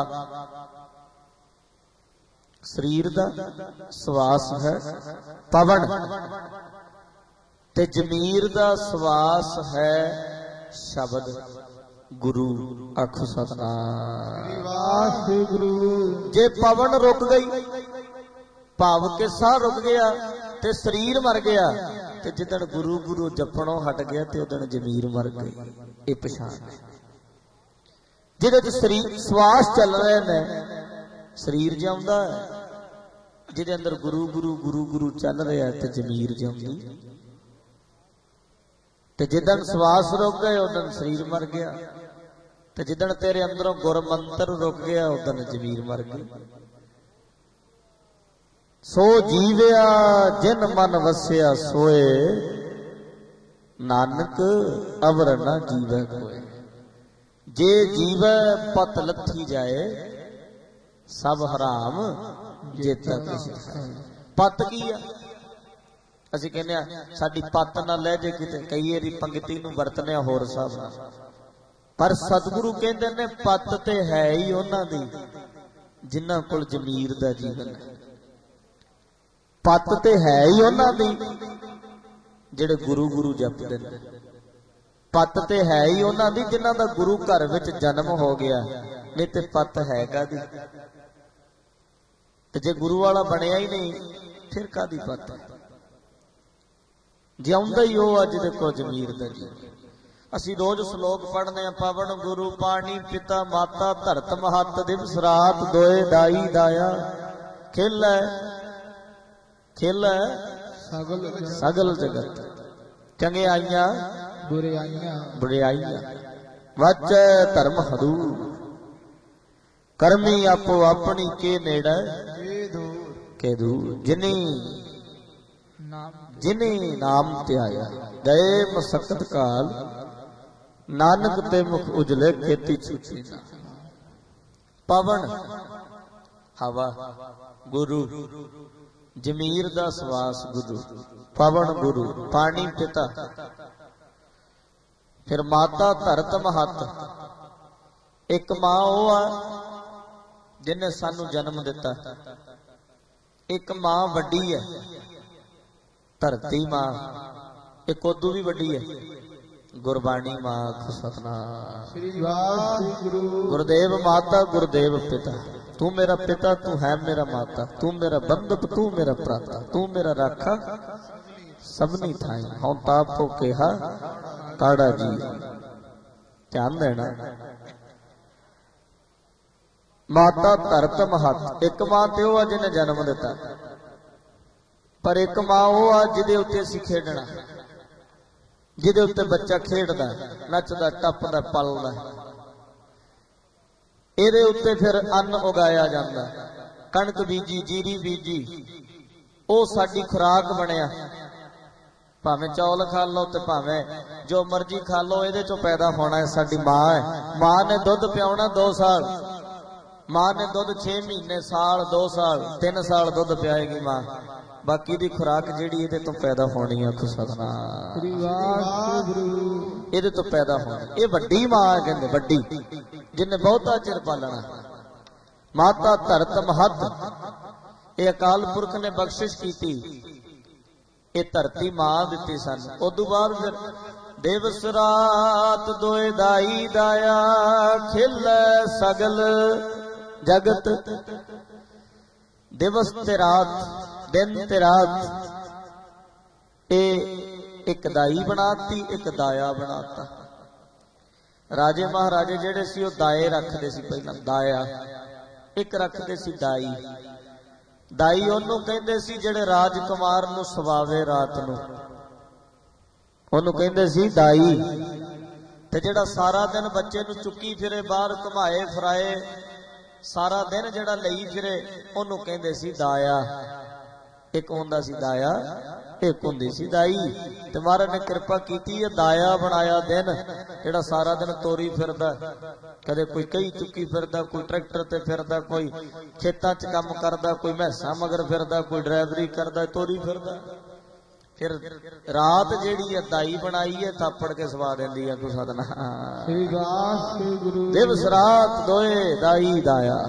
ਸਰੀਰ ਦਾ ਸਵਾਸ ਹੈ ਪਵਨ, ਤੇ ਜ਼ਮੀਰ ਦਾ ਸਵਾਸ ਹੈ ਸ਼ਬਦ ਗੁਰੂ। ਆਖੋ ਸਤਿਨਾਮ ਵਾਹਿਗੁਰੂ। ਜੇ ਪਵਨ ਰੁਕ ਗਈ, ਭਾਵ ਕੇ ਸਾਹ ਰੁਕ ਗਿਆ ਤੇ ਸਰੀਰ ਮਰ ਗਿਆ, ਤੇ ਜਿੱਦਣ ਗੁਰੂ ਗੁਰੂ ਜਪਣੋਂ ਹਟ ਗਿਆ ਤੇ ਉਦਣ ਜ਼ਮੀਰ ਮਰ ਗਈ। ਇਹ ਪਛਾਣ ਹੈ। ਜਿਹਦੇ ਚ ਸਰੀਰ ਸਵਾਸ ਚੱਲ ਰਹੇ ਨੇ ਸਰੀਰ ਜਿਉਂਦਾ ਹੈ, ਜਿਹਦੇ ਅੰਦਰ ਗੁਰੂ ਗੁਰੂ ਗੁਰੂ ਗੁਰੂ ਚੱਲ ਰਿਹਾ ਤੇ ਜ਼ਮੀਰ ਜਿਉਂਦੀ। ਤੇ ਜਿੱਦਣ ਸਵਾਸ ਰੁਕ ਗਏ ਉਦਣ ਸਰੀਰ ਮਰ ਗਿਆ, ਤੇ ਜਿੱਦਣ ਤੇਰੇ ਅੰਦਰੋਂ ਗੁਰ ਮੰਤਰ ਰੁਕ ਗਿਆ ਉਦਣ ਜ਼ਮੀਰ ਮਰ ਗਈ। ਸੋ ਜੀਵਿਆ ਜਿਨ ਮਨ ਵਸਿਆ ਸੋਏ, ਨਾਨਕ ਅਵਰ ਨਾ ਜੀਵੈ ਕੋਏ। ਜੇ ਜੀਵੈ ਪਤ ਲੱਥੀ ਜਾਏ, ਸਭ ਹਰਾਮ ਜੇਤਾ ਕਿਛ ਖਾਏ। ਪਤ ਕੀ ਆ? ਅਸੀਂ ਕਹਿੰਦੇ ਆ ਸਾਡੀ ਪੱਤ ਨਾ ਲੈ ਜੇ ਕਿਤੇ, ਕਈ ਵਾਰੀ ਪੰਗਤੀ ਨੂੰ ਵਰਤਨੇ ਹੋਰ ਹਿਸਾਬ ਨਾਲ, ਪਰ ਸਤਿਗੁਰੂ ਕਹਿੰਦੇ ਨੇ ਪੱਤ ਤੇ ਹੈ ਹੀ ਉਹਨਾਂ ਦੀ ਜਿਨ੍ਹਾਂ ਕੋਲ ਜ਼ਮੀਰ ਦਾ ਜੀਵਨ ਹੈ। ਪੱਤ ਤੇ ਹੈ ਹੀ ਉਹਨਾਂ ਦੀ ਜਿਹੜੇ ਗੁਰੂ ਗੁਰੂ ਜਪਦੇ ਨੇ। ਪੱਤ ਤੇ ਹੈ ਹੀ ਉਹਨਾਂ ਦੀ ਜਿਨ੍ਹਾਂ ਦਾ ਗੁਰੂ ਘਰ ਵਿੱਚ ਜਨਮ ਹੋ ਗਿਆ, ਨਹੀਂ ਤੇ ਪੱਤ ਹੈ ਕਾਹਦੀ? ਤੇ ਜੇ ਗੁਰੂ ਵਾਲਾ ਬਣਿਆ ਹੀ ਨਹੀਂ ਫਿਰ ਕਾਹਦੀ ਪੱਤ? ਜਿਉਂਦਾ ਹੀ ਉਹ ਅੱਜ ਦੇਖੋ ਜ਼ਮੀਰ ਦਾ ਜੀ। ਅਸੀਂ ਰੋਜ਼ ਸ਼ਲੋਕ ਪੜ੍ਹਨੇ ਆ, ਪਵਨ ਗੁਰੂ ਪਾਣੀ ਪਿਤਾ ਮਾਤਾ ਧਰਤ ਮਹੱਤ ਦਿਵਸ ਰਾਤ ਦੋਏ ਦਾਈ ਦਾਇਆ, ਖੇਲੈ ਖੇਲੈ ਸਗਲ ਜਗਤ, ਚੰਗਿਆਈਆਂ ਬੁਰਿਆਈਆਂ ਵਾਚੈ ਧਰਮ ਹਦੂਰ, ਕਰਮੀ ਆਪੋ ਆਪਣੀ ਕੇ ਨੇੜੇ ਕੇ ਦੂਰ। ਜਿਨੇ ਨਾਮ ਧਿਆਇਆ ਗਏ ਮਸਕਤ ਕਾਲ, ਨਾਨਕ ਤੇ ਮੁਖ ਉਜਲੇ ਖੇਤੀ ਛੁੱਟੀ ਨਾ। ਪਵਨ ਹਵਾ ਗੁਰੂ, ਜ਼ਮੀਰ ਦਾ ਸਵਾਸ ਗੁਰੂ, ਪਵਨ ਗੁਰੂ, ਪਾਣੀ ਪਿਤਾ, ਫਿਰ ਮਾਤਾ ਧਰਤ ਮਹੱਤ। ਇੱਕ ਮਾਂ ਉਹ ਆ ਜਿਹਨੇ ਸਾਨੂੰ ਜਨਮ ਦਿੱਤਾ, ਇੱਕ ਮਾਂ ਵੱਡੀ ਹੈ ਧਰਤੀ ਮਾਂ, ਇੱਕ ਉਦੋਂ ਵੀ ਵੱਡੀ ਹੈ ਗੁਰਬਾਣੀ ਮਾਂ। ਸਤਿਨਾਮ ਸ੍ਰੀ ਵਾਹਿਗੁਰੂ। ਗੁਰਦੇਵ ਮਾਤਾ ਗੁਰਦੇਵ ਪਿਤਾ, ਤੂੰ ਮੇਰਾ ਪਿਤਾ ਤੂੰ ਹੈ ਮੇਰਾ ਮਾਤਾ, ਤੂੰ ਮੇਰਾ ਬੰਧਪ ਤੂੰ ਮੇਰਾ ਭਰਾਤਾ, ਤੂੰ ਮੇਰਾ ਰਾਖਾ ਸਭਨੀ ਥਾਈ, ਹਉ ਤਾਪੋ ਕਿਹਾ ਕਾੜਾ ਜੀ। ਧਿਆਨ ਦੇਣਾ। ਮਾਤਾ ਧਰਤ ਮਹੱਤ, ਇੱਕ ਮਾਂ ਤੇ ਉਹ ਆ ਜਿਹਨੇ ਜਨਮ ਦਿੱਤਾ, ਪਰ ਇੱਕ ਮਾਂ ਉਹ ਆ ਜਿਹਦੇ ਉੱਤੇ ਅਸੀਂ ਖੇਡਣਾ, ਜਿਹਦੇ ਉੱਤੇ ਬੱਚਾ ਖੇਡਦਾ ਨੱਚਦਾ ਟੱਪਦਾ ਪਲਦਾ। ਇਹਦੇ ਉੱਤੇ ਫਿਰ ਅੰਨ ਉਗਾਇਆ ਜਾਂਦਾ, ਕਣਕ ਬੀਜੀ ਜੀਰੀ ਬੀਜੀ, ਉਹ ਸਾਡੀ ਖੁਰਾਕ ਬਣਿਆ। ਭਾਵੇਂ ਚੌਲ ਖਾ ਲਓ ਤੇ ਭਾਵੇਂ ਜੋ ਮਰਜ਼ੀ ਖਾ ਲਓ, ਇਹਦੇ ਚੋਂ ਪੈਦਾ ਹੋਣਾ ਹੈ। ਸਾਡੀ ਮਾਂ ਹੈ, ਮਾਂ ਨੇ ਦੁੱਧ ਪਿਆਉਣਾ 2 ਸਾਲ, ਮਾਂ ਨੇ ਦੁੱਧ 6 ਮਹੀਨੇ ਸਾਲ 2 ਸਾਲ 3 ਸਾਲ ਦੁੱਧ ਪਿਆਏਗੀ ਮਾਂ, ਬਾਕੀ ਦੀ ਖੁਰਾਕ ਜਿਹੜੀ ਇਹਦੇ ਤੋਂ ਪੈਦਾ ਹੋਣੀ ਆ। ਸਤਿਨਾਮ ਇਹਦੇ ਤੋਂ ਪੈਦਾ ਹੋਣੀ। ਇਹ ਵੱਡੀ ਮਾਂ ਹੈ ਕਹਿੰਦੇ, ਵੱਡੀ ਜਿਹਨੇ ਬਹੁਤਾ ਚਿਰ ਪਾਲਣਾ। ਮਾਤਾ ਧਰਤ ਮਹੱਤ, ਇਹ ਅਕਾਲ ਪੁਰਖ ਨੇ ਬਖਸ਼ਿਸ਼ ਕੀਤੀ, ਇਹ ਧਰਤੀ ਮਾਂ ਦਿੱਤੀ ਸਾਨੂੰ। ਉਦੋਂ ਬਾਅਦ ਫਿਰ ਦਿਵਸ ਰਾਤ ਦੋਏ ਦਾਈ ਦਾਇਆ, ਖਿਲੈ ਸਗਲ ਜਗਤ। ਦਿਵਸ ਤੇ ਰਾਤ, ਦਿਨ ਤੇ ਰਾਤ, ਇਹ ਇੱਕ ਦਾਈ ਬਣਾਤੀ, ਇੱਕ ਦਾਇਆ ਬਣਾਤਾ। ਰਾਜੇ ਮਹਾਰਾਜੇ ਜਿਹੜੇ ਸੀ ਉਹ ਦਾਏ ਰੱਖਦੇ ਸੀ ਪਹਿਲਾਂ, ਦਾਇਆ ਇੱਕ ਰੱਖਦੇ ਸੀ ਦਾਈ। ਦਾਈ ਉਹਨੂੰ ਕਹਿੰਦੇ ਸੀ ਜਿਹੜੇ ਰਾਜਕੁਮਾਰ ਨੂੰ ਸਵਾਵੇ ਰਾਤ ਨੂੰ, ਉਹਨੂੰ ਕਹਿੰਦੇ ਸੀ ਦਾਈ। ਤੇ ਜਿਹੜਾ ਸਾਰਾ ਦਿਨ ਬੱਚੇ ਨੂੰ ਚੁੱਕੀ ਫਿਰੇ, ਬਾਹਰ ਘੁਮਾਏ ਫਿਰਾਏ, ਸਾਰਾ ਦਿਨ ਜਿਹੜਾ ਲਈ ਫਿਰੇ, ਉਹਨੂੰ ਕਹਿੰਦੇ ਸੀ ਦਾਇਆ। ਇੱਕ ਹੁੰਦਾ ਸੀ ਦਾਇਆ, ਇੱਕ ਹੁੰਦੀ ਸੀ ਦਾਈ। ਤੇ ਮਹਾਰਾਜ ਨੇ ਕਿਰਪਾ ਕੀਤੀ ਹੈ, ਦਾਇਆ ਬਣਾਇਆ ਦਿਨ, ਜਿਹੜਾ ਸਾਰਾ ਦਿਨ ਤੋਰੀ ਫਿਰਦਾ, ਕਦੇ ਕੋਈ ਕਹੀ ਚੁੱਕੀ ਫਿਰਦਾ, ਕੋਈ ਟਰੈਕਟਰ ਤੇ ਫਿਰਦਾ, ਕੋਈ ਖੇਤਾਂ 'ਚ ਕੰਮ ਕਰਦਾ, ਕੋਈ ਮੈਸਾਂ ਮਗਰ ਫਿਰਦਾ, ਕੋਈ ਡਰਾਈਵਰੀ ਕਰਦਾ, ਤੋਰੀ ਫਿਰਦਾ। ਫਿਰ ਰਾਤ ਜਿਹੜੀ ਹੈ ਦਾਈ ਬਣਾਈ ਹੈ, ਥਾਪੜ ਕੇ ਸਵਾ ਦਿੰਦੀ ਹੈ। ਕੋਈ ਸਤਿਨਾਮ ਸ੍ਰੀ ਵਾਹਿਗੁਰੂ। ਦਿਵਸ ਰਾਤ ਦੋਏ ਦਾਈ ਦਾਇਆ,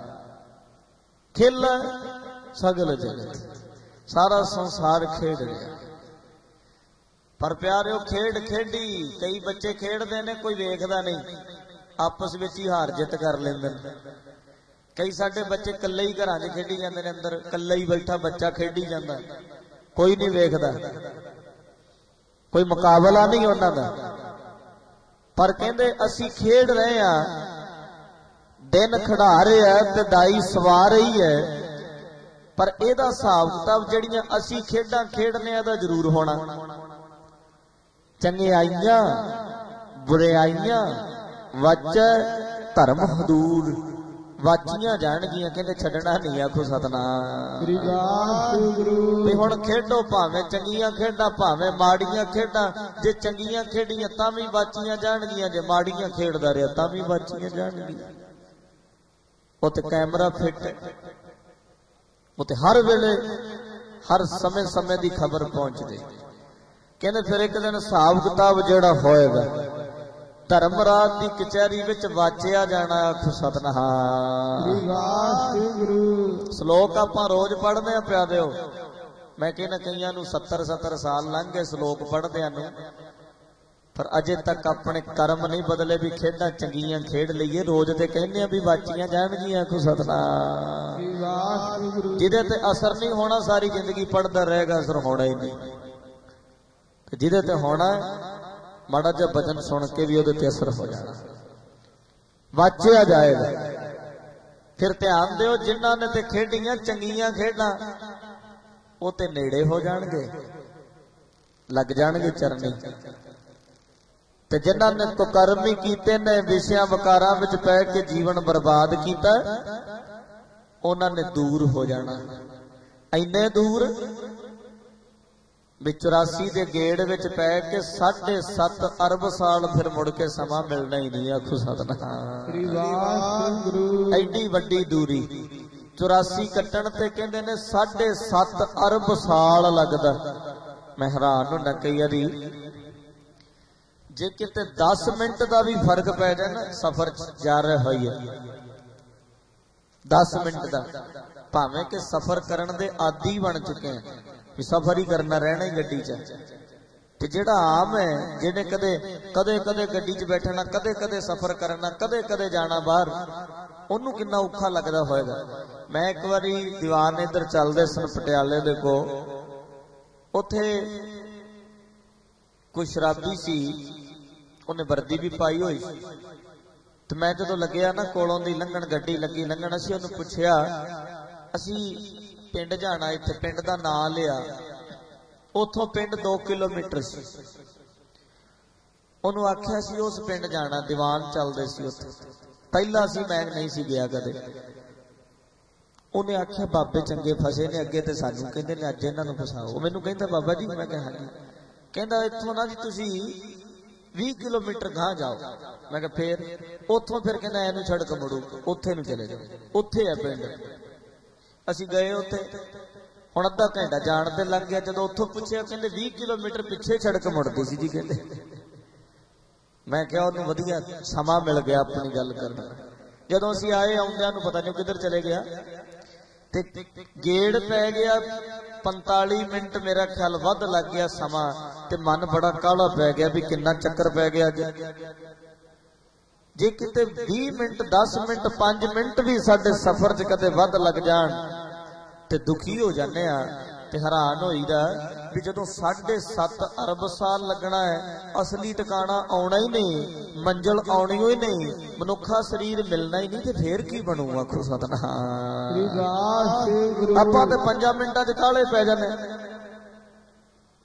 ਖੇਲ ਸਗਲ ਜਗਤ, ਸਾਰਾ ਸੰਸਾਰ ਖੇਡ ਰਿਹਾ। ਪਰ ਪਿਆਰਿਓ, ਖੇਡ ਖੇਡੀ, ਕਈ ਬੱਚੇ ਖੇਡਦੇ ਨੇ, ਕੋਈ ਵੇਖਦਾ ਨਹੀਂ, ਆਪਸ ਵਿੱਚ ਹੀ ਹਾਰ ਜਿੱਤ ਕਰ ਲੈਂਦੇ ਨੇ। ਕਈ ਸਾਡੇ ਬੱਚੇ ਇਕੱਲੇ ਹੀ ਘਰਾਂ 'ਚ ਖੇਡੀ ਜਾਂਦੇ ਨੇ, ਅੰਦਰ ਇਕੱਲਾ ਹੀ ਬੈਠਾ ਬੱਚਾ ਖੇਡੀ ਜਾਂਦਾ, ਕੋਈ ਨਹੀਂ ਵੇਖਦਾ, ਕੋਈ ਮੁਕਾਬਲਾ ਨਹੀਂ ਉਹਨਾਂ ਦਾ। ਪਰ ਕਹਿੰਦੇ ਅਸੀਂ ਖੇਡ ਰਹੇ ਆ, ਦਿਨ ਖੜਾ ਰਿਹਾ ਤੇ ਦਾਈ ਸਵਾ ਰਹੀ ਹੈ। ਪਰ ਇਹਦਾ ਹਿਸਾਬ ਕਿਤਾਬ ਜਿਹੜੀਆਂ ਅਸੀਂ ਖੇਡਾਂ ਖੇਡਨੇ ਆ ਦਾ ਜ਼ਰੂਰ ਹੋਣਾ। ਚੰਗਿਆਈਆਂ ਬੁਰਿਆਈਆਂ ਵਾਚੈ ਧਰਮ ਹਦੂਰ, ਵਾਚੀਆਂ ਜਾਣਗੀਆਂ, ਕਹਿੰਦੇ ਛੱਡਣਾ ਨਹੀਂ। ਆਖੋ ਸਤਿਨਾਮ ਸ੍ਰੀ ਵਾਹਿਗੁਰੂ। ਤੇ ਹੁਣ ਖੇਡੋ, ਭਾਵੇਂ ਚੰਗੀਆਂ ਖੇਡਾਂ ਭਾਵੇਂ ਮਾੜੀਆਂ ਖੇਡਾਂ। ਜੇ ਚੰਗੀਆਂ ਖੇਡੀਆਂ ਤਾਂ ਵੀ ਵਾਚੀਆਂ ਜਾਣਗੀਆਂ, ਜੇ ਮਾੜੀਆਂ ਖੇਡਦਾ ਰਿਹਾ ਤਾਂ ਵੀ ਵਾਚੀਆਂ ਜਾਣਗੀਆਂ। ਉੱਥੇ ਕੈਮਰਾ ਫਿੱਟ, ਉੱਥੇ ਹਰ ਵੇਲੇ ਹਰ ਸਮੇਂ ਸਮੇਂ ਦੀ ਖਬਰ ਪਹੁੰਚਦੀ। ਕਹਿੰਦੇ ਫਿਰ ਇੱਕ ਦਿਨ ਹਿਸਾਬ ਕਿਤਾਬ ਜਿਹੜਾ ਹੋਏਗਾ, ਧਰਮਰਾਜ ਦੀ ਕਚਹਿਰੀ ਵਿੱਚ ਵਾਚਿਆ ਜਾਣਾ। ਆਖੋ ਸਤਿਨਾਮ। ਸ਼ਲੋਕ ਆਪਾਂ ਰੋਜ਼ ਪੜ੍ਹਦੇ ਆ ਪਿਆਰਿਓ। ਮੈਂ ਕਹਿੰਦਾ ਕਈਆਂ ਨੂੰ 70 ਸਾਲ ਲੰਘ ਗਏ ਸ਼ਲੋਕ ਪੜ੍ਹਦਿਆਂ ਨੂੰ, ਪਰ ਅਜੇ ਤੱਕ ਆਪਣੇ ਕਰਮ ਨਹੀਂ ਬਦਲੇ ਵੀ ਖੇਡਾਂ ਚੰਗੀਆਂ ਖੇਡ ਲਈਏ। ਰੋਜ਼ ਤੇ ਕਹਿੰਦੇ ਆ ਵੀ ਵਾਚੀਆਂ ਜਾਣਗੀਆਂ। ਆਖੋ ਸਤਿਨਾਮ। ਜਿਹਦੇ ਤੇ ਅਸਰ ਨਹੀਂ ਹੋਣਾ, ਸਾਰੀ ਜ਼ਿੰਦਗੀ ਪੜ੍ਹਦਾ ਰਹੇਗਾ, ਅਸਰ ਹੋਣਾ ਹੀ ਨਹੀਂ। ਤੇ ਜਿਹਦੇ ਤੇ ਹੋਣਾ, ਮਾੜਾ ਜਿਹਾ ਬਚਨ ਸੁਣ ਕੇ ਵੀ ਉਹਦੇ ਤੇ ਅਸਰ ਹੋ ਜਾਣਾ, ਵਾਚਿਆ ਜਾਏਗਾ। ਫਿਰ ਧਿਆਨ ਦਿਓ, ਜਿਨ੍ਹਾਂ ਨੇ ਤੇ ਖੇਡੀਆਂ ਚੰਗੀਆਂ ਖੇਡਾਂ, ਉਹ ਤੇ ਨੇੜੇ ਹੋ ਜਾਣਗੇ, ਲੱਗ ਜਾਣਗੇ ਚਰਨੀ। ਤੇ ਜਿਨ੍ਹਾਂ ਨੇ ਕੁਕਰਮੀ ਕੀਤੇ ਨੇ, ਵਿਸ਼ਿਆਂ ਵਕਾਰਾਂ ਵਿੱਚ ਪੈ ਕੇ ਜੀਵਨ ਬਰਬਾਦ ਕੀਤਾ, ਉਹਨਾਂ ਨੇ ਦੂਰ ਹੋ ਜਾਣਾ। ਇੰਨੇ ਦੂਰ ਵੀ 84 ਦੇ ਗੇੜ ਵਿੱਚ ਪੈ ਕੇ 7.5 ਅਰਬ ਸਾਲ ਫਿਰ ਮੁੜ ਕੇ ਸਮਾਂ ਮਿਲਣਾ ਹੀ ਨਹੀਂ। ਆਖੋ ਸਤਿਨਾਮ। ਐਡੀ ਵੱਡੀ ਦੂਰੀ 84 ਕੱਟਣ ਤੇ ਕਹਿੰਦੇ ਨੇ 7.5 ਅਰਬ ਸਾਲ ਲੱਗਦਾ। ਮੈਂ ਹੈਰਾਨ ਹੁੰਦਾ ਕਈ ਵਾਰੀ, ਜੇ ਕਿਤੇ 10 ਮਿੰਟ ਦਾ ਵੀ ਫਰਕ ਪੈ ਜਾਏ ਨਾ, ਸਫ਼ਰ ਜਾ ਰਹੇ ਹੋਈਏ 10 ਮਿੰਟ ਦਾ, ਭਾਵੇਂ ਕਿ ਸਫ਼ਰ ਕਰਨ ਦੇ ਆਦੀ ਬਣ ਚੁੱਕੇ ਆ ਵੀ ਸਫ਼ਰ ਹੀ ਕਰਨਾ, ਰਹਿਣਾ ਹੀ ਗੱਡੀ 'ਚ। ਤੇ ਜਿਹੜਾ ਆਮ ਹੈ, ਜਿਹਨੇ ਕਦੇ ਗੱਡੀ 'ਚ ਬੈਠਣਾ, ਕਦੇ ਸਫ਼ਰ ਕਰਨਾ, ਕਦੇ ਜਾਣਾ ਬਾਹਰ, ਉਹਨੂੰ ਕਿੰਨਾ ਔਖਾ ਲੱਗਦਾ ਹੋਏਗਾ। ਮੈਂ ਇੱਕ ਵਾਰੀ ਦੀਵਾਨ ਇੱਧਰ ਚੱਲਦੇ ਸਨ ਪਟਿਆਲੇ ਦੇ ਕੋਲ, ਉੱਥੇ ਕੋਈ ਸ਼ਰਾਬੀ ਸੀ, ਉਹਨੇ ਵਰਦੀ ਵੀ ਪਾਈ ਹੋਈ ਸੀ। ਤੇ ਮੈਂ ਜਦੋਂ ਲੱਗਿਆ ਨਾ ਕੋਲੋਂ ਦੀ ਲੰਘਣ, ਗੱਡੀ ਲੱਗੀ ਲੰਘਣ, ਅਸੀਂ ਉਹਨੂੰ ਪੁੱਛਿਆ, ਅਸੀਂ ਪਿੰਡ ਜਾਣਾ, ਇੱਥੇ ਪਿੰਡ ਦਾ ਨਾਂ ਲਿਆ, ਉੱਥੋਂ ਪਿੰਡ 2 ਕਿਲੋਮੀਟਰ ਸੀ। ਉਹਨੂੰ ਆਖਿਆ ਸੀ ਉਸ ਪਿੰਡ ਜਾਣਾ, ਦੀਵਾਨ ਚੱਲਦੇ ਸੀ ਉੱਥੇ, ਪਹਿਲਾਂ ਸੀ, ਮੈਂ ਨਹੀਂ ਸੀ ਗਿਆ ਕਦੇ। ਉਹਨੇ ਆਖਿਆ ਬਾਬੇ ਚੰਗੇ ਫਸੇ ਨੇ, ਅੱਗੇ ਤੇ ਸਾਨੂੰ ਕਹਿੰਦੇ ਨੇ ਅੱਜ ਇਹਨਾਂ ਨੂੰ ਫਸਾਓ। ਉਹ ਮੈਨੂੰ ਕਹਿੰਦਾ ਬਾਬਾ ਜੀ, ਮੈਂ ਕਿਹਾ ਹਾਂਜੀ। ਕਹਿੰਦਾ ਇੱਥੋਂ ਨਾ ਜੀ ਤੁਸੀਂ 20 ਕਿਲੋਮੀਟਰ ਗਾਂ ਜਾਓ। ਮੈਂ ਕਿਹਾ ਫੇਰ? ਉੱਥੋਂ ਫਿਰ ਕਹਿੰਦਾ ਇਹਨੂੰ ਸੜਕ ਮੁੜੂ, ਉੱਥੇ ਨੂੰ ਚਲੇ ਜਾਓ, ਉੱਥੇ ਹੈ ਪਿੰਡ। ਅਸੀਂ ਗਏ ਉੱਥੇ, ਹੁਣ ਅੱਧਾ ਘੰਟਾ ਜਾਣ ਤੇ ਲੱਗ ਗਿਆ। ਜਦੋਂ ਉੱਥੋਂ ਪੁੱਛਿਆ, ਕਹਿੰਦੇ 20 ਕਿਲੋਮੀਟਰ ਪਿੱਛੇ ਸੜਕ ਮੁੜਦੀ ਸੀ ਜੀ, ਕਹਿੰਦੇ। ਮੈਂ ਕਿਹਾ ਉਹਨੂੰ ਵਧੀਆ ਸਮਾਂ ਮਿਲ ਗਿਆ ਆਪਣੀ ਗੱਲ ਕਰਨ ਦਾ। ਜਦੋਂ ਅਸੀਂ ਆਏ, ਆਉਂਦਿਆਂ ਨੂੰ ਪਤਾ ਨਹੀਂ ਕਿੱਧਰ ਚਲੇ ਗਿਆ, ਤੇ ਗੇੜ ਪੈ ਗਿਆ 45 ਮਿੰਟ, ਮੇਰਾ ਖਿਆਲ ਵੱਧ ਲੱਗ ਗਿਆ ਸਮਾਂ। ਤੇ ਮਨ ਬੜਾ ਕਾਹਲਾ ਪੈ ਗਿਆ ਵੀ ਕਿੰਨਾ ਚੱਕਰ ਪੈ ਗਿਆ ਅੱਜ। ਜੇ ਕਿਤੇ 20 ਮਿੰਟ 10 ਮਿੰਟ 5 ਮਿੰਟ ਵੀ ਸਾਡੇ ਸਫ਼ਰ 'ਚ ਕਦੇ ਵੱਧ ਲੱਗ ਜਾਣ ਤੇ ਦੁਖੀ ਹੋ ਜਾਂਦੇ ਆ। ਤੇ ਹੈਰਾਨ ਹੋਈਦਾ ਵੀ ਜਦੋਂ 7.5 ਅਰਬ ਸਾਲ ਲੱਗਣਾ ਹੈ, ਅਸਲੀ ਟਿਕਾਣਾ ਆਉਣਾ ਹੀ ਨਹੀਂ, ਮੰਜ਼ਿਲ ਆਉਣੀ ਹੀ ਨਹੀਂ, ਮਨੁੱਖਾ ਸਰੀਰ ਮਿਲਣਾ ਹੀ ਨਹੀਂ, ਤੇ ਫੇਰ ਕੀ ਬਣੂ। ਆਖੋ ਸਤਿਨਾਮ। ਆਪਾਂ ਤੇ 5 ਮਿੰਟਾਂ 'ਚ ਕਾਹਲੇ ਪੈ ਜਾਂਦੇ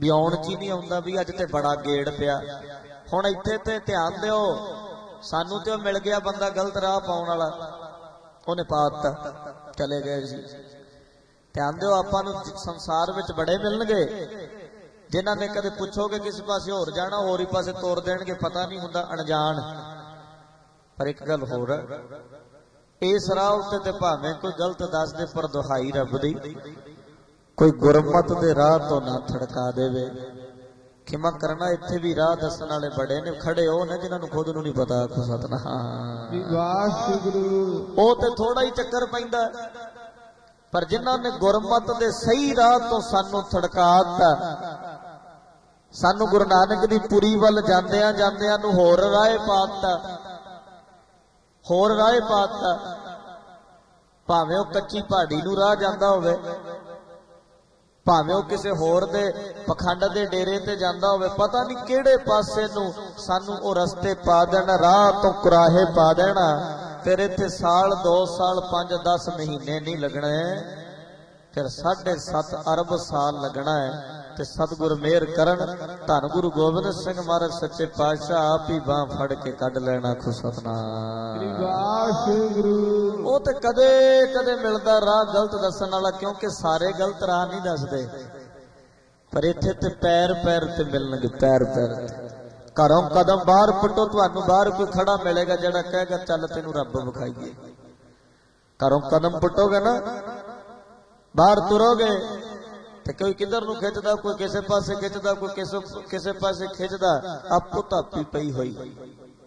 ਵੀ ਆਉਣ ਚ ਹੀ ਨਹੀਂ ਆਉਂਦਾ ਵੀ ਅੱਜ ਤੇ ਬੜਾ ਗੇੜ ਪਿਆ। ਹੁਣ ਇੱਥੇ ਤੇ ਧਿਆਨ ਦਿਓ, ਸਾਨੂੰ ਤੇ ਉਹ ਮਿਲ ਗਿਆ ਬੰਦਾ ਗਲਤ ਰਾਹ ਪਾਉਣ ਵਾਲਾ, ਉਹਨੇ ਪਾ ਦਿੱਤਾ, ਚਲੇ ਗਏ ਸੀ। ਧਿਆਨ ਦਿਓ, ਆਪਾਂ ਨੂੰ ਸੰਸਾਰ ਵਿੱਚ ਬੜੇ ਮਿਲਣਗੇ ਜਿਨ੍ਹਾਂ ਨੇ ਕਦੇ ਪੁੱਛੋਗੇ ਕਿਸੇ ਪਾਸੇ ਹੋਰ ਜਾਣਾ, ਹੋਰ ਹੀ ਪਾਸੇ ਤੋਰ ਦੇਣਗੇ, ਪਤਾ ਨਹੀਂ ਹੁੰਦਾ, ਅਣਜਾਣ। ਪਰ ਇੱਕ ਗੱਲ ਹੋਰ ਹੈ, ਇਸ ਰਾਹ ਉੱਤੇ ਤੇ ਭਾਵੇਂ ਕੋਈ ਗਲਤ ਦੱਸ ਦੇ, ਪਰ ਦੁਹਾਈ ਰੱਬ ਦੀ ਕੋਈ ਗੁਰਮਤ ਦੇ ਰਾਹ ਤੋਂ ਨਾ ਥੜਕਾ ਦੇਵੇ। ਖਿਮਾ ਕਰਨਾ, ਇੱਥੇ ਵੀ ਰਾਹ ਦੱਸਣ ਵਾਲੇ ਬੜੇ ਨੇ, ਖੜੇ ਉਹ ਨੇ ਜਿਨ੍ਹਾਂ ਨੂੰ ਖੁਦ ਨੂੰ ਨਹੀਂ ਪਤਾ। ਆਖੋ ਸਤਿਨਾਮ ਵਾਹਿਗੁਰੂ। ਉਹ ਤੇ ਥੋੜਾ ਹੀ ਚੱਕਰ ਪੈਂਦਾ, ਪਰ ਜਿਨ੍ਹਾਂ ਨੇ ਗੁਰਮਤ ਦੇ ਸਹੀ ਰਾਹ ਤੋਂ ਸਾਨੂੰ ਥੜਕਾ ਦਿੱਤਾ, ਸਾਨੂੰ ਗੁਰੂ ਨਾਨਕ ਦੀ ਪੁਰੀ ਵੱਲ ਜਾਂਦਿਆਂ ਜਾਂਦਿਆਂ ਨੂੰ ਹੋਰ ਰਾਹ ਪਾ ਦਿੱਤਾ, ਹੋਰ ਰਾਹ ਪਾ ਦਿੱਤਾ। ਭਾਵੇਂ ਉਹ ਕੱਚੀ ਪਹਾੜੀ ਨੂੰ ਰਾਹ ਜਾਂਦਾ ਹੋਵੇ, ਭਾਵੇਂ ਉਹ ਕਿਸੇ ਹੋਰ ਦੇ ਪਖੰਡ ਦੇ ਡੇਰੇ ਤੇ ਜਾਂਦਾ ਹੋਵੇ, ਪਤਾ ਨਹੀਂ ਕਿਹੜੇ ਪਾਸੇ ਨੂੰ ਸਾਨੂੰ ਉਹ ਰਸਤੇ ਪਾ ਦੇਣਾ, ਰਾਹ ਤੋਂ ਕੁਰਾਹੇ ਪਾ ਦੇਣਾ। ਫਿਰ ਇੱਥੇ ਸਾਲ 2 ਸਾਲ 5 10 ਮਹੀਨੇ ਨਹੀਂ ਲੱਗਣੇ, ਫਿਰ 7.5 ਅਰਬ ਸਾਲ ਲੱਗਣਾ ਹੈ। ਤੇ ਸਤਿਗੁਰ ਮਿਹਰ ਕਰਨ, ਧੰਨ ਗੁਰੂ ਗੋਬਿੰਦ ਸਿੰਘ ਮਹਾਰਾਜ ਸੱਚੇ ਪਾਤਸ਼ਾਹ ਆਪ ਹੀ ਬਾਂਹ ਫੜ ਕੇ ਕੱਢ ਲੈਣਾ। ਆਖੋ ਸਤਿਨਾਮ ਵਾਹਿਗੁਰੂ। ਉਹ ਤੇ ਕਦੇ ਕਦੇ ਮਿਲਦਾ ਰਾਹ ਗਲਤ ਦੱਸਣ ਵਾਲਾ, ਕਿਉਂਕਿ ਸਾਰੇ ਗਲਤ ਰਾਹ ਨਹੀਂ ਦੱਸਦੇ, ਪਰ ਇੱਥੇ ਤੇ ਪੈਰ ਪੈਰ ਤੇ ਮਿਲਣਗੇ, ਪੈਰ ਪੈਰ ਤੇ। ਘਰੋਂ ਕਦਮ ਬਾਹਰ ਪੁੱਟੋ, ਤੁਹਾਨੂੰ ਬਾਹਰ ਕੋਈ ਖੜਾ ਮਿਲੇਗਾ ਜਿਹੜਾ ਕਹੇਗਾ ਚੱਲ ਤੈਨੂੰ ਰੱਬ ਵਿਖਾਈਏ। ਘਰੋਂ ਕਦਮ ਪੁੱਟੋਗੇ ਨਾ, ਬਾਹਰ ਤੁਰੋਗੇ ਤੇ ਕੋਈ ਕਿੱਧਰ ਨੂੰ ਖਿੱਚਦਾ, ਕੋਈ ਕਿਸੇ ਪਾਸੇ ਖਿੱਚਦਾ, ਕੋਈ ਕਿਸੇ ਪਾਸੇ ਖਿੱਚਦਾ, ਆਪੋ ਧਾਪੀ ਪਈ ਹੋਈ,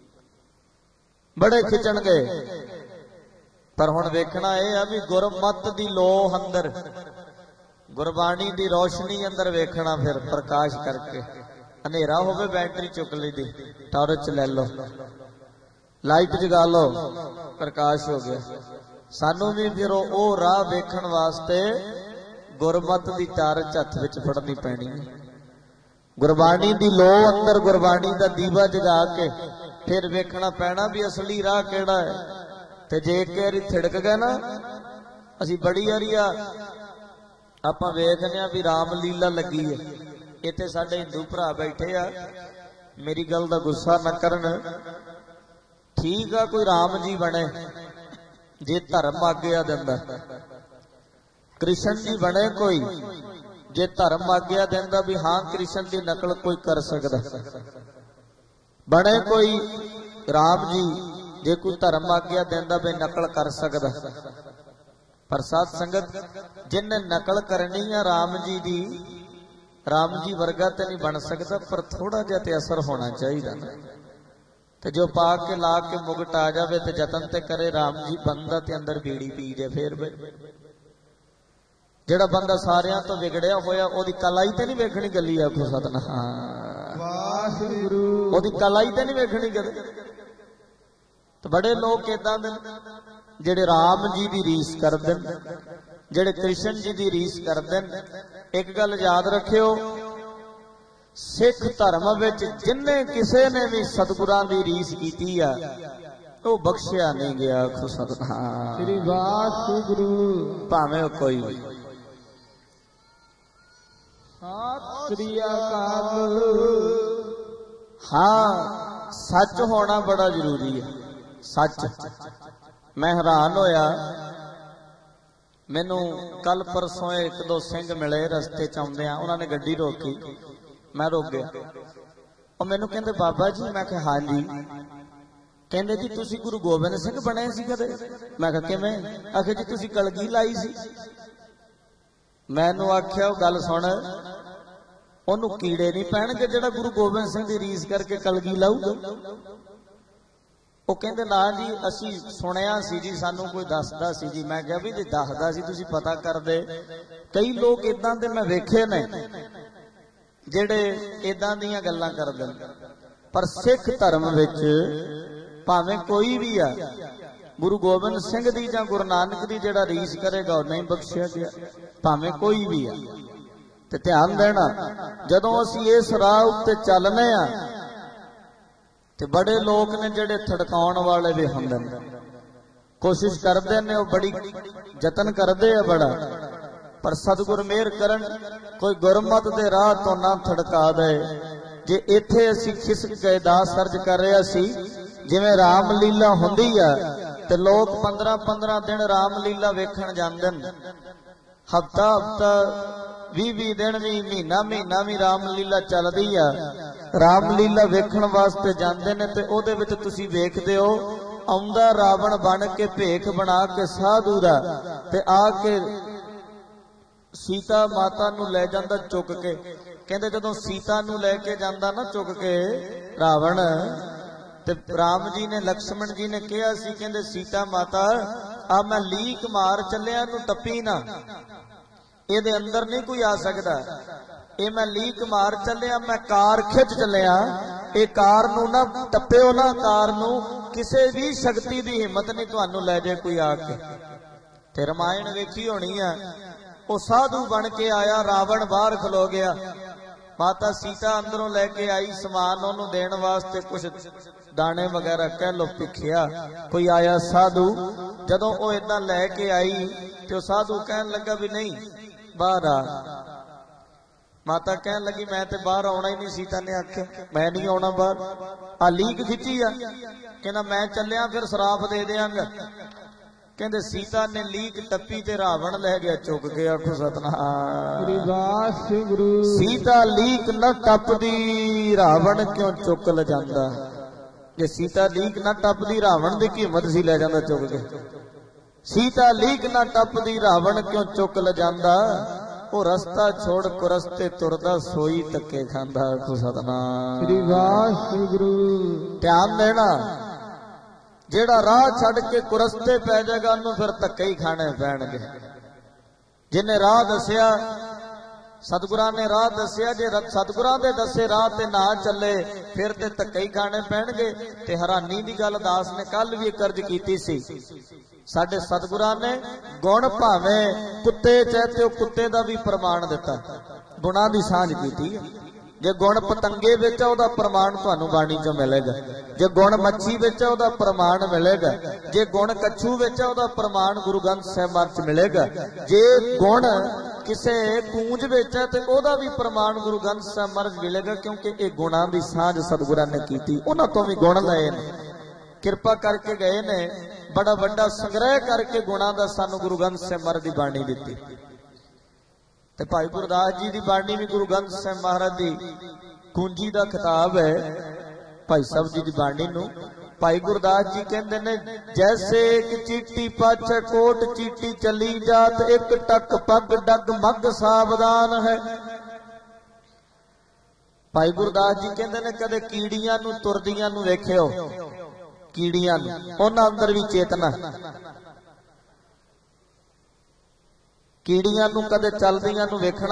ਬੜੇ ਖਿੱਚਣਗੇ। ਪਰ ਹੁਣ ਵੇਖਣਾ ਇਹ ਆ ਵੀ ਗੁਰਮਤ ਦੀ ਲੋਹ ਅੰਦਰ, ਗੁਰਬਾਣੀ ਦੀ ਰੋਸ਼ਨੀ ਅੰਦਰ ਵੇਖਣਾ। ਫਿਰ ਪ੍ਰਕਾਸ਼ ਕਰਕੇ, ਹਨੇਰਾ ਹੋਵੇ ਬੈਟਰੀ ਚੁੱਕ ਲਈ ਦੀ, ਟਾਰਚ ਲੈ ਲਓ, ਲਾਈਟ ਜਗਾ ਲਓ, ਪ੍ਰਕਾਸ਼ ਹੋ ਗਿਆ। ਸਾਨੂੰ ਵੀ ਫਿਰ ਉਹ ਰਾਹ ਵੇਖਣ ਵਾਸਤੇ ਗੁਰਮਤ ਦੀ ਟਾਰਚ ਹੱਥ ਵਿੱਚ ਫੜਨੀ ਪੈਣੀ ਹੈ। ਗੁਰਬਾਣੀ ਦੀ ਲੋਹ ਅੰਦਰ, ਗੁਰਬਾਣੀ ਦਾ ਦੀਵਾ ਜਗਾ ਕੇ ਫਿਰ ਵੇਖਣਾ ਪੈਣਾ ਵੀ ਅਸਲੀ ਰਾਹ ਕਿਹੜਾ ਹੈ। ਤੇ ਜੇ ਇੱਕ ਵਾਰੀ ਥਿੜਕ ਗਏ ਨਾ, ਅਸੀਂ ਬੜੀ ਵਾਰੀ ਆਪਾਂ ਵੇਖਦੇ ਆ ਵੀ ਰਾਮ ਲੀਲਾ ਲੱਗੀ ਹੈ। ਇੱਥੇ ਸਾਡੇ ਹਿੰਦੂ ਭਰਾ ਬੈਠੇ ਆ, ਮੇਰੀ ਗੱਲ ਦਾ ਗੁੱਸਾ ਨਾ ਕਰਨ, ਠੀਕ ਆ ਕੋਈ ਰਾਮ ਜੀ ਬਣੇ ਜੇ ਧਰਮ ਆਗਿਆ ਦਿੰਦਾ, ਕ੍ਰਿਸ਼ਨ ਜੀ ਬਣੇ ਕੋਈ ਜੇ ਧਰਮ ਆਗਿਆ ਦਿੰਦਾ ਵੀ ਹਾਂ ਕ੍ਰਿਸ਼ਨ ਦੀ ਨਕਲ ਕੋਈ ਕਰ ਸਕਦਾ, ਬਣੇ ਕੋਈ ਰਾਮ ਜੀ ਜੇ ਕੋਈ ਧਰਮ ਆਗਿਆ ਦਿੰਦਾ ਵੀ ਨਕਲ ਕਰ ਸਕਦਾ। ਪਰ ਸਾਧ ਸੰਗਤ, ਜਿਨਨੇ ਨਕਲ ਕਰਨੀ ਆ ਰਾਮ ਜੀ ਦੀ, ਰਾਮ ਜੀ ਵਰਗਾ ਤੇ ਨਹੀਂ ਬਣ ਸਕਦਾ, ਪਰ ਥੋੜਾ ਜਿਹਾ ਤੇ ਅਸਰ ਹੋਣਾ ਚਾਹੀਦਾ ਨਾ। ਤੇ ਜੋ ਪਾ ਕੇ ਲਾ ਕੇ ਮੁਗਟ ਆ ਜਾਵੇ ਤੇ ਯਤਨ ਤੇ ਕਰੇ ਰਾਮ ਜੀ ਬੰਦਾ, ਤੇ ਅੰਦਰ ਬੀੜੀ ਪੀ ਜੇ ਫੇਰ ਜਿਹੜਾ ਬੰਦਾ ਸਾਰਿਆਂ ਤੋਂ ਵਿਗੜਿਆ ਹੋਇਆ, ਉਹਦੀ ਕਲਾਈ ਤੇ ਨਹੀਂ ਵੇਖਣੀ ਗੱਲੀ। ਆਖੋ ਸਤਿਨਾਮ ਵਾਹਿਗੁਰੂ। ਉਹਦੀ ਕਲਾਈ ਤੇ ਨਹੀਂ ਵੇਖਣੀ ਗੱਲ। ਤੇ ਬੜੇ ਲੋਕ ਏਦਾਂ ਦੇ ਜਿਹੜੇ ਰਾਮ ਜੀ ਦੀ ਰੀਸ ਕਰਦੇ ਨੇ, ਜਿਹੜੇ ਕ੍ਰਿਸ਼ਨ ਜੀ ਦੀ ਰੀਸ ਕਰਦੇ ਨੇ। ਇੱਕ ਗੱਲ ਯਾਦ ਰੱਖਿਓ, ਸਿੱਖ ਧਰਮ ਵਿੱਚ ਜਿੰਨੇ ਕਿਸੇ ਨੇ ਵੀ ਸਤਿਗੁਰਾਂ ਦੀ ਰੀਸ ਕੀਤੀ ਆ, ਉਹ ਬਖਸ਼ਿਆ ਨਹੀਂ ਗਿਆ। ਆਖੋ ਸਤਿਨਾਮ ਸ੍ਰੀ ਵਾਹਿਗੁਰੂ। ਭਾਵੇਂ ਉਹ ਕੋਈ ਵੀ। ਸਤਿ ਸ੍ਰੀ ਅਕਾਲ। ਹਾਂ, ਸੱਚ ਹੋਣਾ ਬੜਾ ਜ਼ਰੂਰੀ ਹੈ। ਸੱਚ। ਮੈਂ ਹੈਰਾਨ ਹੋਇਆ, ਮੈਨੂੰ ਕੱਲ ਪਰਸੋਂ 1-2 ਸਿੰਘ ਮਿਲੇ ਰਸਤੇ ਚ ਆਉਂਦੇ ਆ, ਉਹਨਾਂ ਨੇ ਗੱਡੀ ਰੋਕੀ, ਮੈਂ ਰੁਕ ਗਿਆ। ਉਹ ਮੈਨੂੰ ਕਹਿੰਦੇ ਬਾਬਾ ਜੀ, ਮੈਂ ਕਿਹਾ ਹਾਂਜੀ। ਕਹਿੰਦੇ ਜੀ ਤੁਸੀਂ ਗੁਰੂ ਗੋਬਿੰਦ ਸਿੰਘ ਬਣੇ ਸੀ ਕਦੇ? ਮੈਂ ਕਿਹਾ ਕਿਵੇਂ? ਆਖੇ ਜੀ ਤੁਸੀਂ ਕਲਗੀ ਲਾਈ ਸੀ। ਮੈਨੂੰ ਆਖਿਆ ਉਹ ਗੱਲ ਸੁਣ, ਉਹਨੂੰ ਕੀੜੇ ਨਹੀਂ ਪੈਣਗੇ ਜਿਹੜਾ ਗੁਰੂ ਗੋਬਿੰਦ ਸਿੰਘ ਦੀ ਰੀਸ ਕਰਕੇ ਕਲਗੀ ਲਾਊਗਾ। ਉਹ ਕਹਿੰਦੇ ਨਾ ਜੀ ਅਸੀਂ ਸੁਣਿਆ ਸੀ ਜੀ, ਸਾਨੂੰ ਕੋਈ ਦੱਸਦਾ ਸੀ ਜੀ। ਮੈਂ ਕਿਹਾ ਵੀ ਜੇ ਦੱਸਦਾ ਸੀ ਤੁਸੀਂ ਪਤਾ ਕਰਦੇ। ਕਈ ਲੋਕ ਇਦਾਂ ਦੇ ਮੈਂ ਵੇਖੇ ਨੇ ਜਿਹੜੇ ਇਦਾਂ ਦੀਆਂ ਗੱਲਾਂ ਕਰਦੇ ਨੇ। ਪਰ ਸਿੱਖ ਧਰਮ ਵਿੱਚ ਭਾਵੇਂ ਕੋਈ ਵੀ ਆ, ਗੁਰੂ ਗੋਬਿੰਦ ਸਿੰਘ ਦੀ ਜਾਂ ਗੁਰੂ ਨਾਨਕ ਦੀ ਜਿਹੜਾ ਰੀਸ ਕਰੇਗਾ ਉਹ ਨਹੀਂ ਬਖਸ਼ਿਆ ਗਿਆ, ਭਾਵੇਂ ਕੋਈ ਵੀ ਆ। ਤੇ ਧਿਆਨ ਦੇਣਾ, ਜਦੋਂ ਅਸੀਂ ਇਸ ਰਾਹ ਉੱਤੇ ਚੱਲਨੇ ਆ ਤੇ ਬੜੇ ਲੋਕ ਨੇ ਜਿਹੜੇ ਥੜਕਾਉਣ ਵਾਲੇ ਵੀ ਹੁੰਦੇ ਨੇ, ਕੋਸ਼ਿਸ਼ ਕਰਦੇ ਨੇ, ਉਹ ਬੜੀ ਯਤਨ ਕਰਦੇ ਆ ਬੜਾ, पर सतगुर मेहर करन कोई गुरमत दे राह तो ना थड़का दे। जे इत्थे असीं खिसक गए दास अर्ज कर रहा सी जिवें राम लीला हुंदी आ ते लोग 15-15 दिन राम लीला वेखण जांदे ने, हफ्ता 20-20 दिन भी महीना भी राम लीला चलदी आ। राम लीला वेखण वास्ते जांदे ने ते ओहदे विच तुसीं वेखदे हो आउंदा रावण बन के भेख बना के साधु दा ते आके सीता माता नूं लै जांदा चुक के। कहंदे जदों सीता नूं लै के जांदा ना चुक के रावण ते राम जी ने लक्ष्मण जी ने कहा सी, कहंदे सीता माता आ मैं लीक मार चलिया नूं टप्पी ना, ਇਹਦੇ अंदर नहीं कोई आ सकता, ये मैं लीक मार चलिया, मैं कार खिच चलिया, ये कार नूं ना टप्पिओ ना, कार नूं किसी भी शक्ति की हिम्मत नहीं तुहानूं लै जाए कोई आके। ते रामायण वेखी होनी है, वो साधु बन के आया, रावण बाहर खलो गया, माता सीता अंदरों लैके आई समान ओनू देण वास्ते, कुछ दाने वगैरह कह लो भिखिया। कोई आया साधु, जदों वो इदां लैके आई तो साधु कहन लगा भी नहीं बाहर आ। माता कहन लगी मैं ते बाहर आउणा ही नहीं, सीता ने आख्या मैं नहीं आउणा बाहर, आ लीक खिची आ, कहना मैं चलिया फिर श्राप दे देंगा। कहंदे सीता ने लीक टप्पी ते रावण लै गया चुक के। आखो सतनाम। सीता लीक न टपदी रावण क्यों चुक ल जांदा, जे सीता लीक न टपदी रावण दी कीमत सी लै जांदा चुक के। सीता लीक न टपदी रावण क्यों चुक ल जांदा, वो रस्ता छोड़ कुरस्ते तुरदा सोई धक्के खांदा। आखो सतनाम। ध्यान देना, जेड़ा राह छड़ के कुरस्ते पै जाएगा उन्होंने फिर धक्के ही खाने पैणगे। जिन्हें राह दसिया, सतगुरां ने राह दसिया, जे सतगुरां दे दसे राह ते ना चले फिर ते धक्के ही खाने पैणगे। ते हैरानी दी गल दास ने कल भी एक अर्ज कीती सी, साडे सतगुरां ने गुण भावें कुत्ते चाहे तो कुत्ते दा भी प्रमाण दिता, गुणां दी सांझ कीती। जे गुण पतंगे विच ओहदा प्रमाण तुहानूं बाणी चों मिलेगा, जे गुण मच्छी विच ओहदा प्रमाण मिलेगा, जे गुण कच्छू विच ओहदा प्रमाण गुरु ग्रंथ साहिब महाराज च मिलेगा, जे गुण किसे कूंज विच है ते ओहदा भी प्रमाण गुरु ग्रंथ साहिब महाराज मिलेगा, क्योंकि ये गुणां दी सांझ सतगुरां ने कीती। उन्हां तों भी गुण लए ने, किरपा करके गए ने, बड़ा वड्डा संग्रह करके गुणां दा सानूं गुरु ग्रंथ साहिब महाराज दी बाणी दित्ती। ते भाई गुरदास जी की बाणी भी गुरु ग्रंथ साहिब महाराज की कुंजी का खिताब है। भाई साहब जी की बाणी नूं भाई गुरदास जी कहते ने, जैसे एक चीटी पाछे कोट चीटी चली जात, एक टक पग डग मग सावधान है। भाई गुरदास जी कहते ने, कदे कीड़ियां नूं तुरदियां नूं वेखियो, कीड़ियां नूं, उन्हां अंदर भी चेतना, कीड़ियां नूं कदे चलदियां नूं वेखना,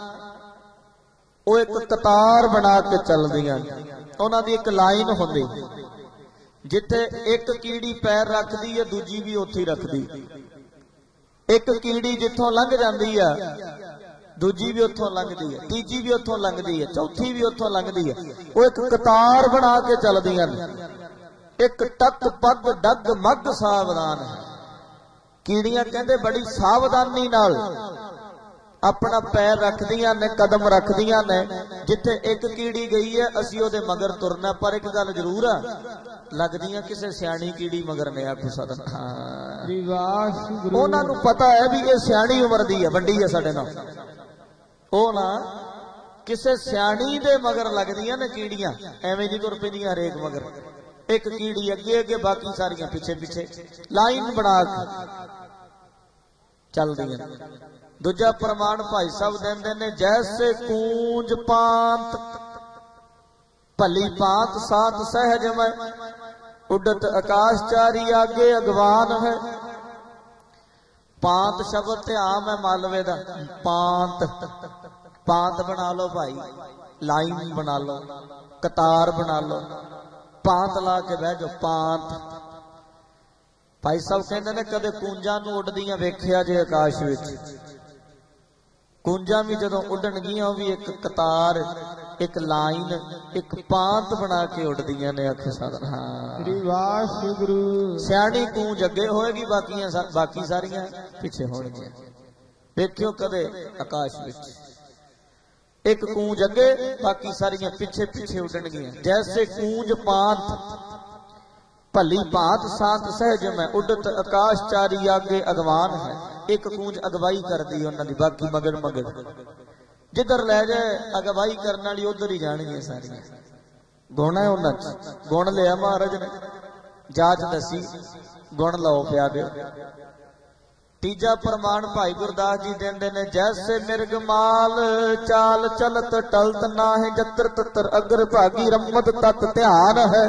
वो एक कतार बना के चलदियां, उन्हां दी एक लाइन हुंदी, जिथे एक कीड़ी पैर रखदी है दूजी भी उत्थे ही रखदी, एक कीड़ी जिथों लंघ जांदी है दूजी भी उत्थों लंघदी है, तीजी भी उत्थों लंघदी है, चौथी भी उत्थों लंघदी है। वो एक कतार बना के चलदियां, एक टक पग डग मग सावधान है। कीड़ियां कहंदे बड़ी सावधानी नाल अपना पैर रखदियां ने, कदम रखदियां ने, जिथे एक कीड़ी गई है असीं ओहदे मगर तुरना। पर एक गल जरूर आ, लगदियां किसे सियाणी कीड़ी मगर ने। आखो सतनाम। उन्हां नूं पता है भी ये सियाणी उम्र दी है, वड्डी है साडे नाल, ओ ना किसे सियाणी दे मगर लगदियां ने कीड़ियां, एवें नहीं तुर पैंदियां हरेक मगर। एक कीड़ी अगे अगे बाकी सारियां पिछे पिछे लाइन बना के चल दियां। दूजा प्रमाण भाई साहब देंदे ने, जैसे कूंज पांत भली पांत सात सहज में, उडत आकाशचारी आगे अगवान है। पांत शब्द ते आम है मालवे दा, पांत पांत बना लो भाई, लाइन बना लो, कतार बना लो, पांत ला के बह जाओ, पांत। भाई साहब कहते ने, कदे कूंजां नूं उड़दियां वेखिया जे आकाश विच, कूंजां भी जदों उड़नगियां भी एक कतार, एक लाइन, एक पांत बना के उड़दियां ने। आखे सतनाम। सियाणी कूंज अगे होएगी, बाकी सारियां पिछे होणगियां। ਵੇਖਿਓ ਕਦੇ ਆਕਾਸ਼ ਵਿੱਚ ਇੱਕ ਕੂੰਜ ਅੱਗੇ ਬਾਕੀ ਸਾਰੀਆਂ ਪਿੱਛੇ ਪਿੱਛੇ ਉੱਡਣਗੀਆਂ। ਜੈਸੇ ਕੂੰਜ ਪਾਂਤ ਭਲੀ ਭਾਂਤ ਸਾਤ ਸਹਿਜ ਮੈਂ ਉੱਡਤ ਆਕਾਸ਼ ਚਾਰੀ ਆਗੇ ਅਗਵਾਨ ਹੈ। ਇੱਕ ਕੂੰਜ ਅਗਵਾਈ ਕਰਦੀ ਉਹਨਾਂ ਦੀ, ਬਾਕੀ ਮਗਰ ਮਗਰ ਜਿੱਧਰ ਲੈ ਜਾਏ ਅਗਵਾਈ ਕਰਨ ਵਾਲੀ ਉਧਰ ਹੀ ਜਾਣਗੀਆਂ ਸਾਰੀਆਂ। ਗੁਣ ਹੈ ਉਹਨਾਂ ਚ, ਗੁਣ ਲਿਆ ਮਹਾਰਾਜ ਨੇ, ਜਾਚ ਦੱਸੀ, ਗੁਣ ਲਓ ਪਿਆ ਦਿਓ। ਤੀਜਾ ਪ੍ਰਮਾਣ ਭਾਈ ਗੁਰਦਾਸ ਜੀ ਦਿੰਦੇ ਨੇ, ਜੈਸੇ ਮਿਰਗ ਮਾਲ ਚਾਲ ਚਲਤ ਟਲਤ ਨਾਹਿ ਜਤਰ ਤਤਰ ਅਗਰ ਭਾਗੀ ਰਮਤ ਤਤ ਧਿਆਨ ਹੈ।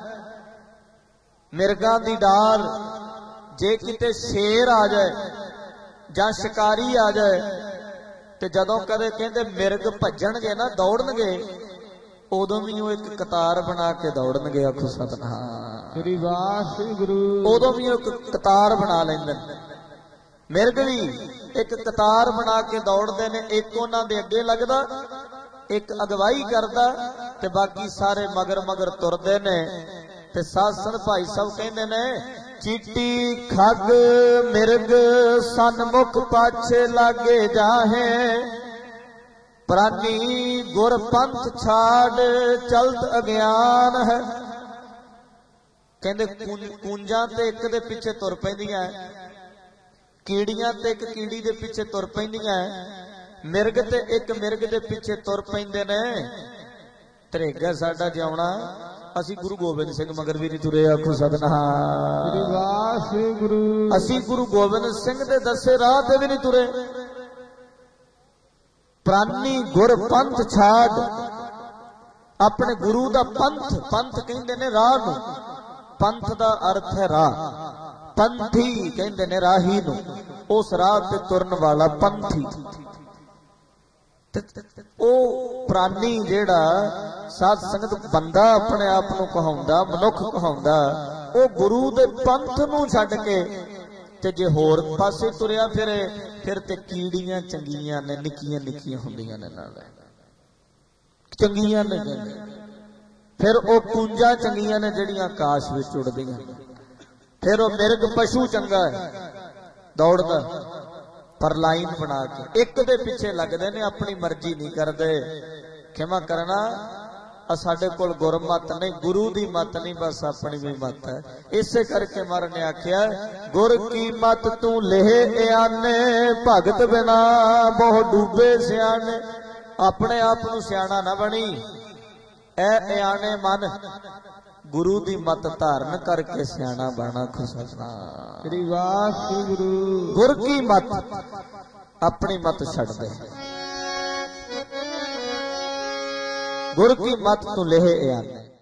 ਮਿਰਗਾਂ ਦੀ ਡਾਰ ਜੇ ਕਿਤੇ ਸ਼ੇਰ ਆ ਜਾਏ ਜਾਂ ਸ਼ਿਕਾਰੀ ਆ ਜਾਏ ਤੇ ਜਦੋਂ ਕਦੇ ਕਹਿੰਦੇ ਮਿਰਗ ਭੱਜਣਗੇ ਨਾ, ਦੌੜਨਗੇ, ਉਦੋਂ ਵੀ ਉਹ ਇੱਕ ਕਤਾਰ ਬਣਾ ਕੇ ਦੌੜਨਗੇ। ਆਖੋ ਸਤਿਨਾਮ ਸ੍ਰੀ ਵਾਹਿਗੁਰੂ। ਉਦੋਂ ਵੀ ਉਹ ਇੱਕ ਕਤਾਰ ਬਣਾ ਲੈਂਦੇ ਨੇ। ਮਿਰਗ ਵੀ ਇੱਕ ਕਤਾਰ ਬਣਾ ਕੇ ਦੌੜਦੇ ਨੇ। ਇੱਕ ਉਹਨਾਂ ਦੇ ਅੱਗੇ ਲੱਗਦਾ, ਇੱਕ ਅਗਵਾਈ ਕਰਦਾ ਤੇ ਬਾਕੀ ਸਾਰੇ ਮਗਰ ਮਗਰ ਤੁਰਦੇ ਨੇ। ਤੇ ਸਾਸਨ ਭਾਈ ਸਾਹਿਬ ਕਹਿੰਦੇ ਨੇ, ਚੀਟੀ ਖੱਗ ਮਿਰਗ ਸਨਮੁਖ ਪਾਛੇ ਲਾਗੇ ਜਾਹੇ ਪ੍ਰਾਨੀ ਗੁਰ ਪੰਥ ਛਾੜ ਚਲਤ ਅਗਿਆਨ ਹੈ। ਕਹਿੰਦੇ ਕੂੰਜਾਂ ਤੇ ਇੱਕ ਦੇ ਪਿੱਛੇ ਤੁਰ ਪੈਂਦੀਆਂ, ਕੀੜੀਆਂ ਤੇ ਇੱਕ ਕੀੜੀ ਦੇ ਪਿੱਛੇ ਤੁਰ ਪੈਂਦੀਆਂ, ਮਿਰਗ ਤੇ ਇੱਕ ਮਿਰਗ ਦੇ ਪਿੱਛੇ ਤੁਰ ਪੈਂਦੇ ਨੇ। ਧਰੇਗਾ ਸਾਡਾ ਜਿਉਣਾ, ਅਸੀਂ ਗੁਰੂ ਗੋਬਿੰਦ ਸਿੰਘ ਮਗਰ ਵੀ ਨਹੀਂ ਤੁਰੇ। ਆਖੋ ਸਤਿਨਾਮ ਸ੍ਰੀ ਵਾਹਿਗੁਰੂ। ਅਸੀਂ ਗੁਰੂ ਗੋਬਿੰਦ ਸਿੰਘ ਦੇ ਦੱਸੇ ਰਾਹ ਤੇ ਵੀ ਨਹੀਂ ਤੁਰੇ। ਪ੍ਰਾਨੀ ਗੁਰ ਪੰਥ ਛਾੜ, ਆਪਣੇ ਗੁਰੂ ਦਾ ਪੰਥ, ਪੰਥ ਕਹਿੰਦੇ ਨੇ ਰਾਹ ਨੂੰ, ਪੰਥ ਦਾ ਅਰਥ ਹੈ ਰਾਹ, ਪੰਥੀ ਕਹਿੰਦੇ ਨੇ ਰਾਹੀ ਨੂੰ, ਉਸ ਰਾਹ ਤੇ ਤੁਰਨ ਵਾਲਾ ਪੰਥੀ। ਉਹ ਪ੍ਰਾਨੀ ਜਿਹੜਾ ਸਾਧ ਸੰਗਤ ਬੰਦਾ ਆਪਣੇ ਆਪ ਨੂੰ ਕਹਾਉਂਦਾ, ਮਨੁੱਖ ਕਹਾਉਂਦਾ, ਉਹ ਗੁਰੂ ਦੇ ਪੰਥ ਨੂੰ ਛੱਡ ਕੇ ਤੇ ਜੇ ਹੋਰ ਪਾਸੇ ਤੁਰਿਆ ਫਿਰ ਤੇ ਕੀੜੀਆਂ ਚੰਗੀਆਂ ਨੇ, ਨਿੱਕੀਆਂ ਨਿੱਕੀਆਂ ਹੁੰਦੀਆਂ ਨੇ, ਨਾਲ ਚੰਗੀਆਂ ਨੇ। ਫਿਰ ਉਹ ਕੂੰਜਾਂ ਚੰਗੀਆਂ ਨੇ ਜਿਹੜੀਆਂ ਆਕਾਸ਼ ਵਿੱਚ ਉੱਡਦੀਆਂ। ਫਿਰ ਉਹ ਮਿਰਗ ਪਸ਼ੂ ਚੰਗਾ ਹੈ, ਦੌੜਦਾ ਪਰ ਲਾਈਨ ਬਣਾ ਕੇ ਇੱਕ ਦੇ ਪਿੱਛੇ ਲੱਗਦੇ ਨੇ, ਆਪਣੀ ਮਰਜ਼ੀ ਨਹੀਂ ਕਰਦੇ। ਖਿਮਾ ਕਰਨਾ, ਸਾਡੇ ਕੋਲ ਗੁਰਮਤ ਨਹੀਂ, ਗੁਰੂ ਦੀ ਮਤ ਨਹੀਂ, ਬਸ ਆਪਣੀ ਵੀ ਮਤ ਹੈ। ਇਸੇ ਕਰਕੇ ਮਹਾਰਾਜ ਨੇ ਆਖਿਆ, ਗੁਰ ਕੀ ਮਤ ਤੂੰ ਲੇਹ ਇਆਨੇ ਭਗਤ ਬਿਨਾ ਬਹੁ ਡੂਬੇ ਸਿਆਣੇ। ਆਪਣੇ ਆਪ ਨੂੰ ਸਿਆਣਾ ਨਾ ਬਣੀ, ਐ ਇਆਨੇ ਮਨ ਗੁਰੂ ਦੀ ਮਤ ਧਾਰਨ ਕਰਕੇ ਸਿਆਣਾ ਬਣਾ। ਖੁਸ਼ਨਾ ਸ੍ਰੀ ਵਾਹਿਗੁਰੂ। ਗੁਰ ਕੀ ਮਤ, ਆਪਣੀ ਮਤ ਛੱਡ ਦੇ। ਗੁਰ ਕੀ ਮਤ ਤੂੰ ਲੇਹ ਇਆਨੇ।